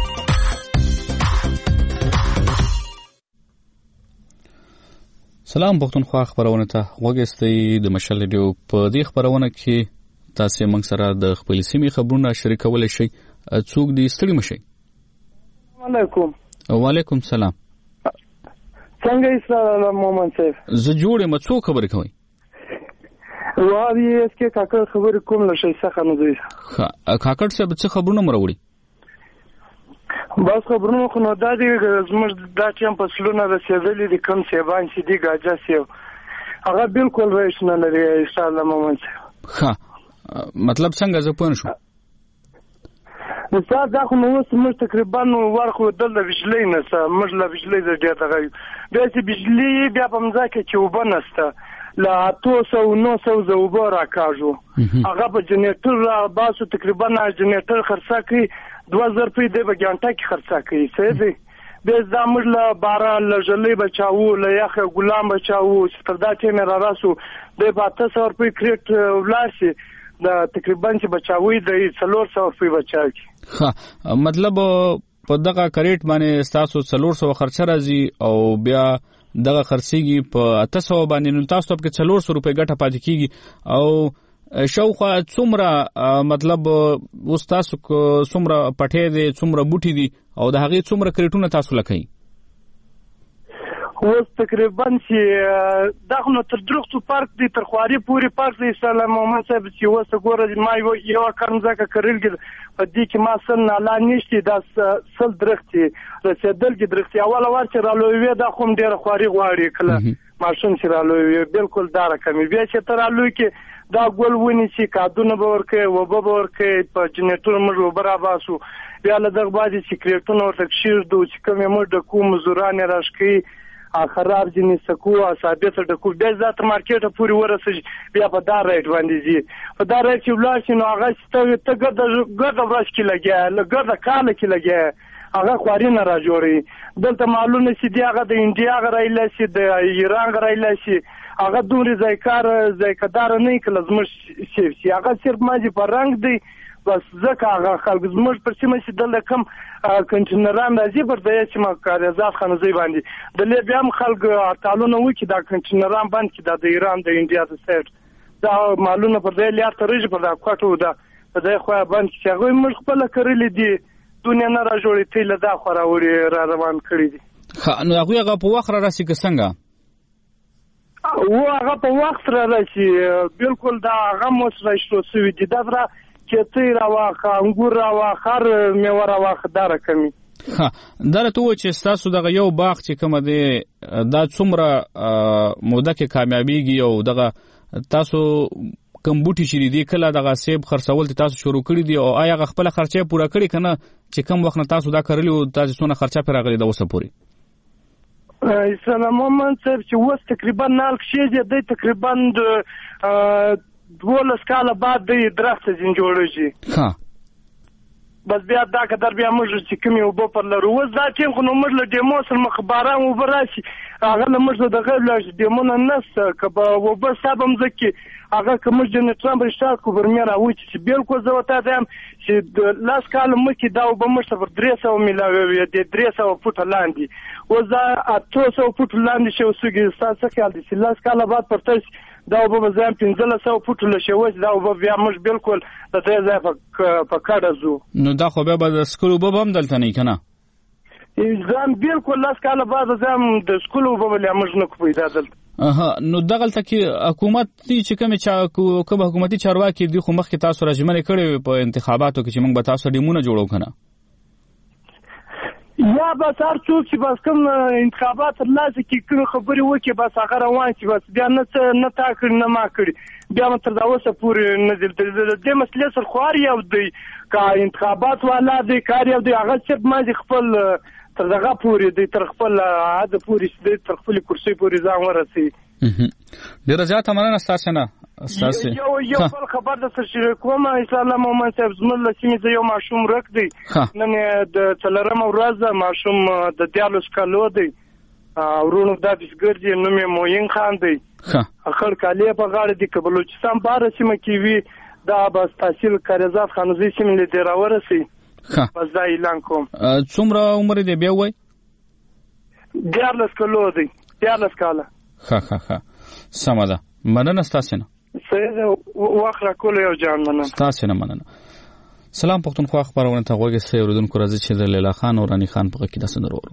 سلام پښتونخوا خبرونه ته وګورئ. د مشال رادیو په دې خبرونه کې تاسو موږ سره د خپل سیمې خبرونه شریکولای شئ. څوک دې ستړي مشي. علیکم. وعلیکم سلام. څنګه یې محمد صاحب؟ زه جوړې مڅو خبرې کوي. وادي اسکه کاکړ خبرې کوم لشي څخه نه دی. کاکړ صاحب څه خبرونه مروړي؟ بس خبرونه خو نو د دې زموږ د ټیم په سلونه رسیدلې دي کوم سیبان چې دی گاجا سیو هغه بالکل رئیس نه لري ان شاء الله محمد صاحب. ها مطلب څنګه زه پوه شم؟ نو دا خو نو موږ تقریبا ورخو د بجلی نه موږ له بجلی د ډیر دغه بیا چې بجلی بیا په مځکه کې وبنسته لا 200 زوبه راکاږو هغه په جنریټر باسو تقریبا جنریټر خرڅه کوي 2000 په دې بګانټه کې خرڅه کوي څه دی به زموږ له باران له جلې بچاو له یخ ګلام بچاو ستردا چې مې را راسو د 700 په کریټ ولاسي دا تقریبا چې بچاوي د 400 په بچاوي. ها مطلب په دغه کریټ باندې تاسو 400 خرچه راځي او بیا دغه خرڅيږي په 800 باندې نو تاسو په 400 روپے ګټه پاتې کیږي او شاوخوا څومره مطلب اوس تاسو څومره پټې دي څومره بوټي دي او د هغې څومره کریټونه تاسو لکئ؟ اوس تقریبا چې دغه نو تر درختو پارک دی تر خواري پوری پارک دی سلام محمد صاحب چې وسه ګوره ما یو کارم ځکه کړلګ په دې کې ما سن نه نشته د سل درختي رسیدل کې درختي اوله ور چې رالوي دا کوم ډیر خواري غواړي کله ماشين چې رالوي بالکل دار کمی بیا چې تر رالوي کې دا ګول ونی چې کادونه باورکه و به باورکه په جنریټور موږ براباسو بیا له دغه باندې سکریټونه ورته شیر دوه چې کوم موږ د کوم زورانه راشکي خراب جنې سکو ثابت د کو د ذات مارکیټ پوری ورسې بیا په دار ریټ باندې زی په دار ریټ چې ولاش نو هغه ته ګرد ورش کې لګیا لګرد کال کې لګیا هغه خواري نه را جوړي دلته معلومه سي دی هغه د انډیا غرایله سي د ایران غرایله سي هغه دوري ځایکدار نه کله زموږ سي هغه صرف ماجی په رنگ دی بس ځکه هغه خلک زموږ پر سیمه چې دلته کم کنټینران راځي پر دې چې ما کاریزات خنځي باندې د لیبیا هم خلک تعالونه وکي دا کنټینران باندې چې د ایران د انډیا د سیټ دا معلومه پر دې لار ترې پر دا کوټو دا په دې خو باندې چې هغه موږ خپل کړلې دي دنیا نه را جوړې تل دا خوراوري را روان کړی دي. نو هغه په وخت را راسي که څنګه؟ هغه په وخت را راسي بالکل دا هغه مو سره شو سوي دي دا چې راواخه انګور راواخه میوه راواخه دا رقمي. ها دا ته و چې تاسو دغه یو باغ چې کوم دی دا څومره موده کې کامیابیږي او دغه تاسو کوم بوټي چې دي کله دغه سیب خرڅول تاسو شروع کړی دي او آیا خپل خرچه پوره کړی کنه چې کوم وخت تاسو دا کړلی او تاسو څونه خرچه پر راغلی دا اوسه پوری؟ سلام محمد صاحب چې وس تقریبا نالک شي دی تقریبا 12 کاله بعد د درخت ځین جوړیږي. ها بس بیا دا کدر بیا موږ چې کوم یو په پر لرو وز دا ټیم خو نو موږ له ډیمو سره مخبران و براشي هغه له موږ دغه له ډیمو نه نس کبه و بس سبم زکه هغه کوم جنټران برشتہ کو برمیر او چې بالکل زه وته دم چې لاس کال مکه دا وب مشته پر 300 ملاوي د 300 فوټ لاندې وزا 200 فوټ لاندې شو سګي تاسو کال دي لاس کال بعد پرته دا وب زم 1500 فوټ له شوز دا وب بیا مش بالکل د دې ځای په کډه زو نو دا خو به د سکول وب هم دلته نه کنه زم بالکل لاس کال بعد زم د سکول وب له مش نه کوی دا دلته نو دغلته کې حکومت چې کوم حکومتي چارواکي دي خو مخکې تاسو راجمنه کړې په انتخاباتو کې چې موږ به تاسو ډیمونه جوړو کنه یا بس هر څوک چې بس کوم انتخابات ترلاسه کړي خبرې وکړي بس هغه روان شي بس بیا نه تا کړي نه ما کړي بیا مې تر دا اوسه پورې نه دي د مسلې سره خوار یو دی که انتخابات والا دی کار یو دی هغه صرف ما دي خپل تر دغه پورې دی تر خپل عاد پورې دی تر خپل کرسي پورې ځان ورسي ډیره زیاته مننه ستاسو نه یو بل خبر د سره کوم اسلام مومن صاحب زموږ لسیمې یو ماشوم رک دی نن د څلورم ورځ ماشوم د 14 کالو دی ورونو د بسګرځي نوم یې موین خان دی اخر کاله په غاړه دی بلوچستان بار سیمه کې وی دا بس تحصیل کارزات خانوزي سیمه له راورسي بس دا اعلان کوم څومره عمر دی بیا وای 14 کالو دی 14 کاله ها سم ده مننه ستاسو نه سید واخره کول یو جان مننه ستاسو نه مننه سلام پښتونخوا خبرونه ته غوږی سي اوردونکو راځي چې د لیلا خان او رانی خان په کې داسې نورو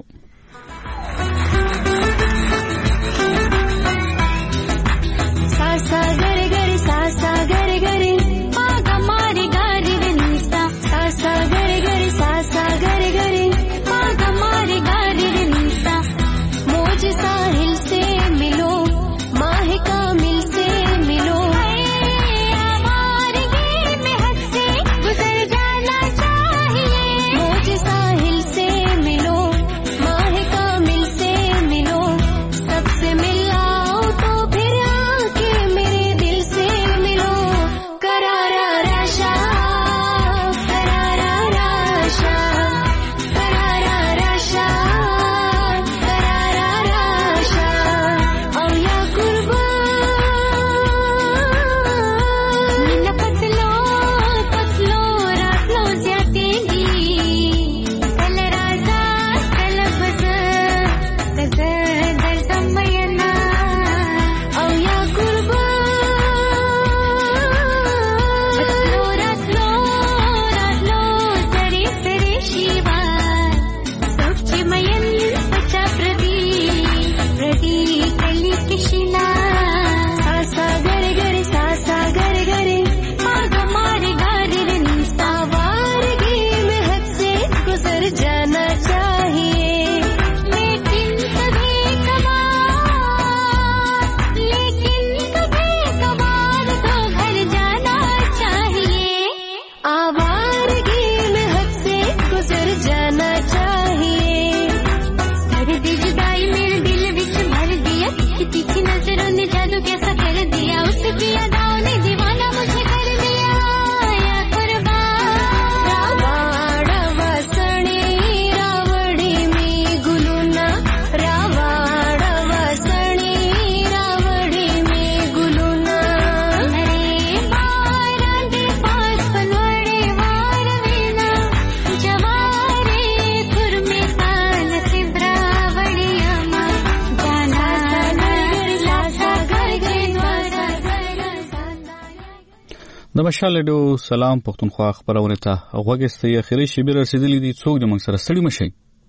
د مشال ډو سلام پښتونخوا خبرونه ته غوږستې اخیری شیبه رسیدلې دي څوک د موږ سره ستړي مشي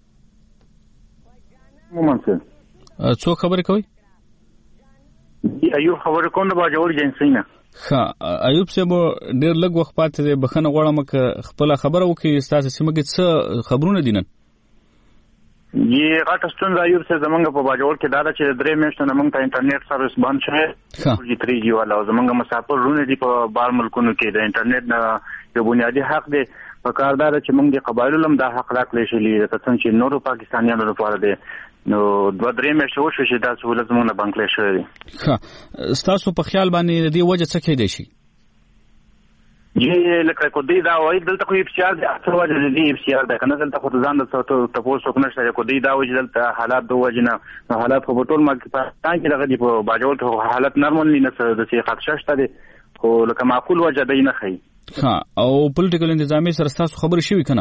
مومنته څوک خبرې کوي ایوب خبرې کوم د باجوړ جنسینه ها ایوب صاحب ډېر لږ وخت پاتې ده بخنه غواړم ک خپل خبره وکي تاسو سیمه کې څه خبرونه دي نن یی غټستون ایوب صاحب زمونږ په باجوړ کې دا چې درې میاشتې نه موږ ته انټرنیټ سرویس بند شوی چې 3G والا زمونږ مسافر رونه دي په بار ملکونو کې د انټرنیټ نه یو بنیادی حق دی په کاردار چې موږ د قبایلو لم دا حق راکړل شي لکه څنګه چې نورو پاکستانیانو لپاره دی نو دوه درې میاشتې وشو چې دا سہولت موږ نه بنکلی شوی دی ها تاسو په خیال باندې د دې وجه څه کېدای شي یی لکه کو دی دا وای دلته خو افشار دی اکثر وجه دی افشار ده کنه دلته خو ځان د تاسو کو نشته کو دی دا وجه دلته حالات دوه وجنه حالات خو ټول ما پاکستان کې دغه دی په باجوړ ته حالت نورمال نه د څه خدشه شته دی خو لکه معقول وجه دی نه خي ها او پولیټیکل انتظامی سره تاسو خبر شي کنه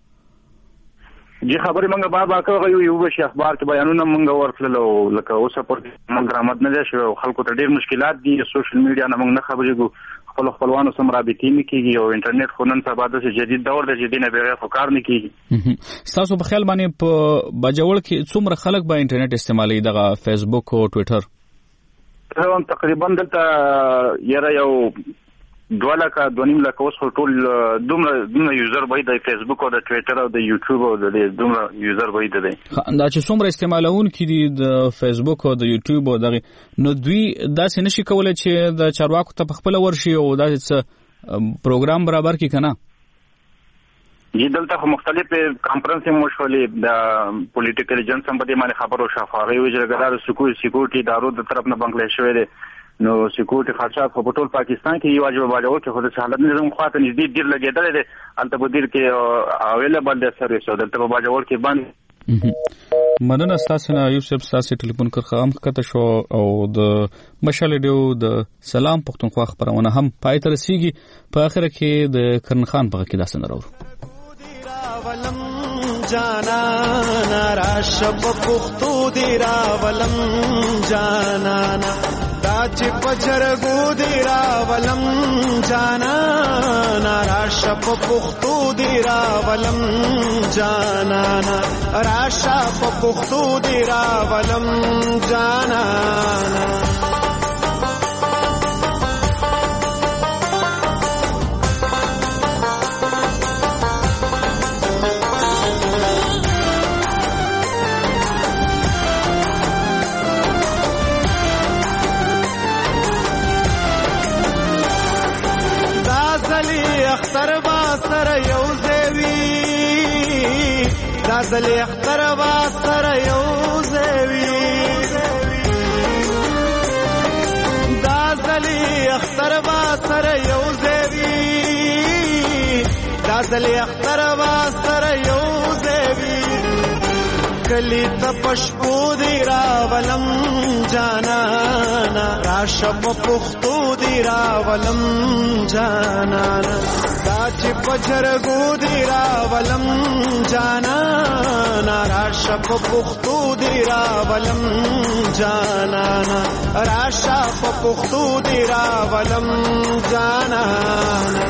جی خبرې منګه بابا کوي یو بشي اخبار کې بیانونه منګه ورکړلو لکه اوس په منګ رحمت نه شو خلکو ته ډېر مشکلات دي سوشل میډیا نه منګ نه خبرې کو خپلوانو سره رابطې نه کیږي او انټرنیټ خونن سبا د جدید دور د جدينه بغیر کار نه کیږي تاسو په خیال باندې په بجوړ کې څومره خلک به انټرنیټ استعمالي دغه فیسبوک او ټوئیټر هم تقریبا دلته یاره یو 2 لکه 2.5 لکه اوس ټول دومره یوزر به د فیسبوک او د ټویټر او د یوټیوب او د دومره یوزر به دی. دا چې څومره استعمالونکي دي د فیسبوک او د یوټیوب او دغه نو دوی داسې نشي کولای چې د چارواکو ته خپل ورشي او داسې پروګرام برابر کی کنه. دلته مختلف کانفرنس مو شولې د پولیټیکل ایجنټ هم په دې باندې خبرو شفاغي وجرګدار سکیورټي ادارو د طرف نه بنگلې شوې ده نو سکیورټي خدشات په ټول پاکستان کې یو واجب باندې چې خود حالت نظام خواته نږدې ډیر لګیدل دي البته په دې کې اویلیبل دي سرویس او دلته په باجوړ کې باندې مننه تاسو نه یوسف تاسو ټلیفون کړه هم کته شو او د مشال ډیو د سلام پښتونخوا خبرونه هم پای تر رسیږي په اخر کې د کرن خان په کې داسې نرو ولم جانا ناراش پختو دی راولم جانا داچ پچرګو دی راولم جانا ناراش پختو دی راولم جانا راش پختو دی راولم جانا اختر با سر یو زوی دازل اختر با سر یو زوی دازل اختر با سر یو زوی دازل اختر با سر یو زوی کلی تپشپو دی راولم جانانا راشب پختو دی راولم جانانا داچ پجرگو دی راولم جانانا راشب پختو دی راولم جانانا راشب پختو دی راولم جانانا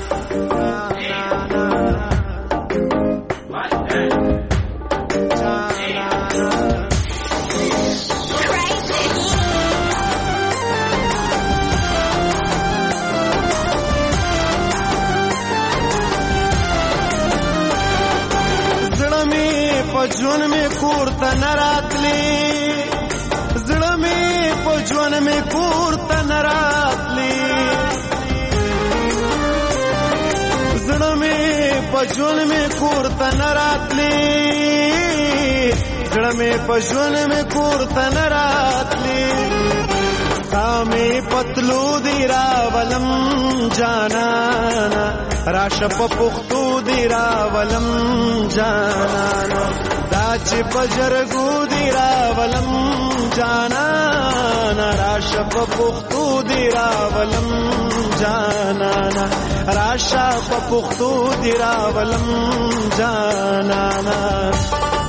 پجون میں کورت نراتلی زړه می پجون میں کورت نراتلی زړه می پجون میں کورت نراتلی زړه می پجون میں کورت نراتلی سامي پتلو دی راولم جانانا راشپ پختو دی راولم جانانا داچ بجرگو دی راولم جانانا راشپ پختو دی راولم جانانا راشپ پختو دی راولم جانانا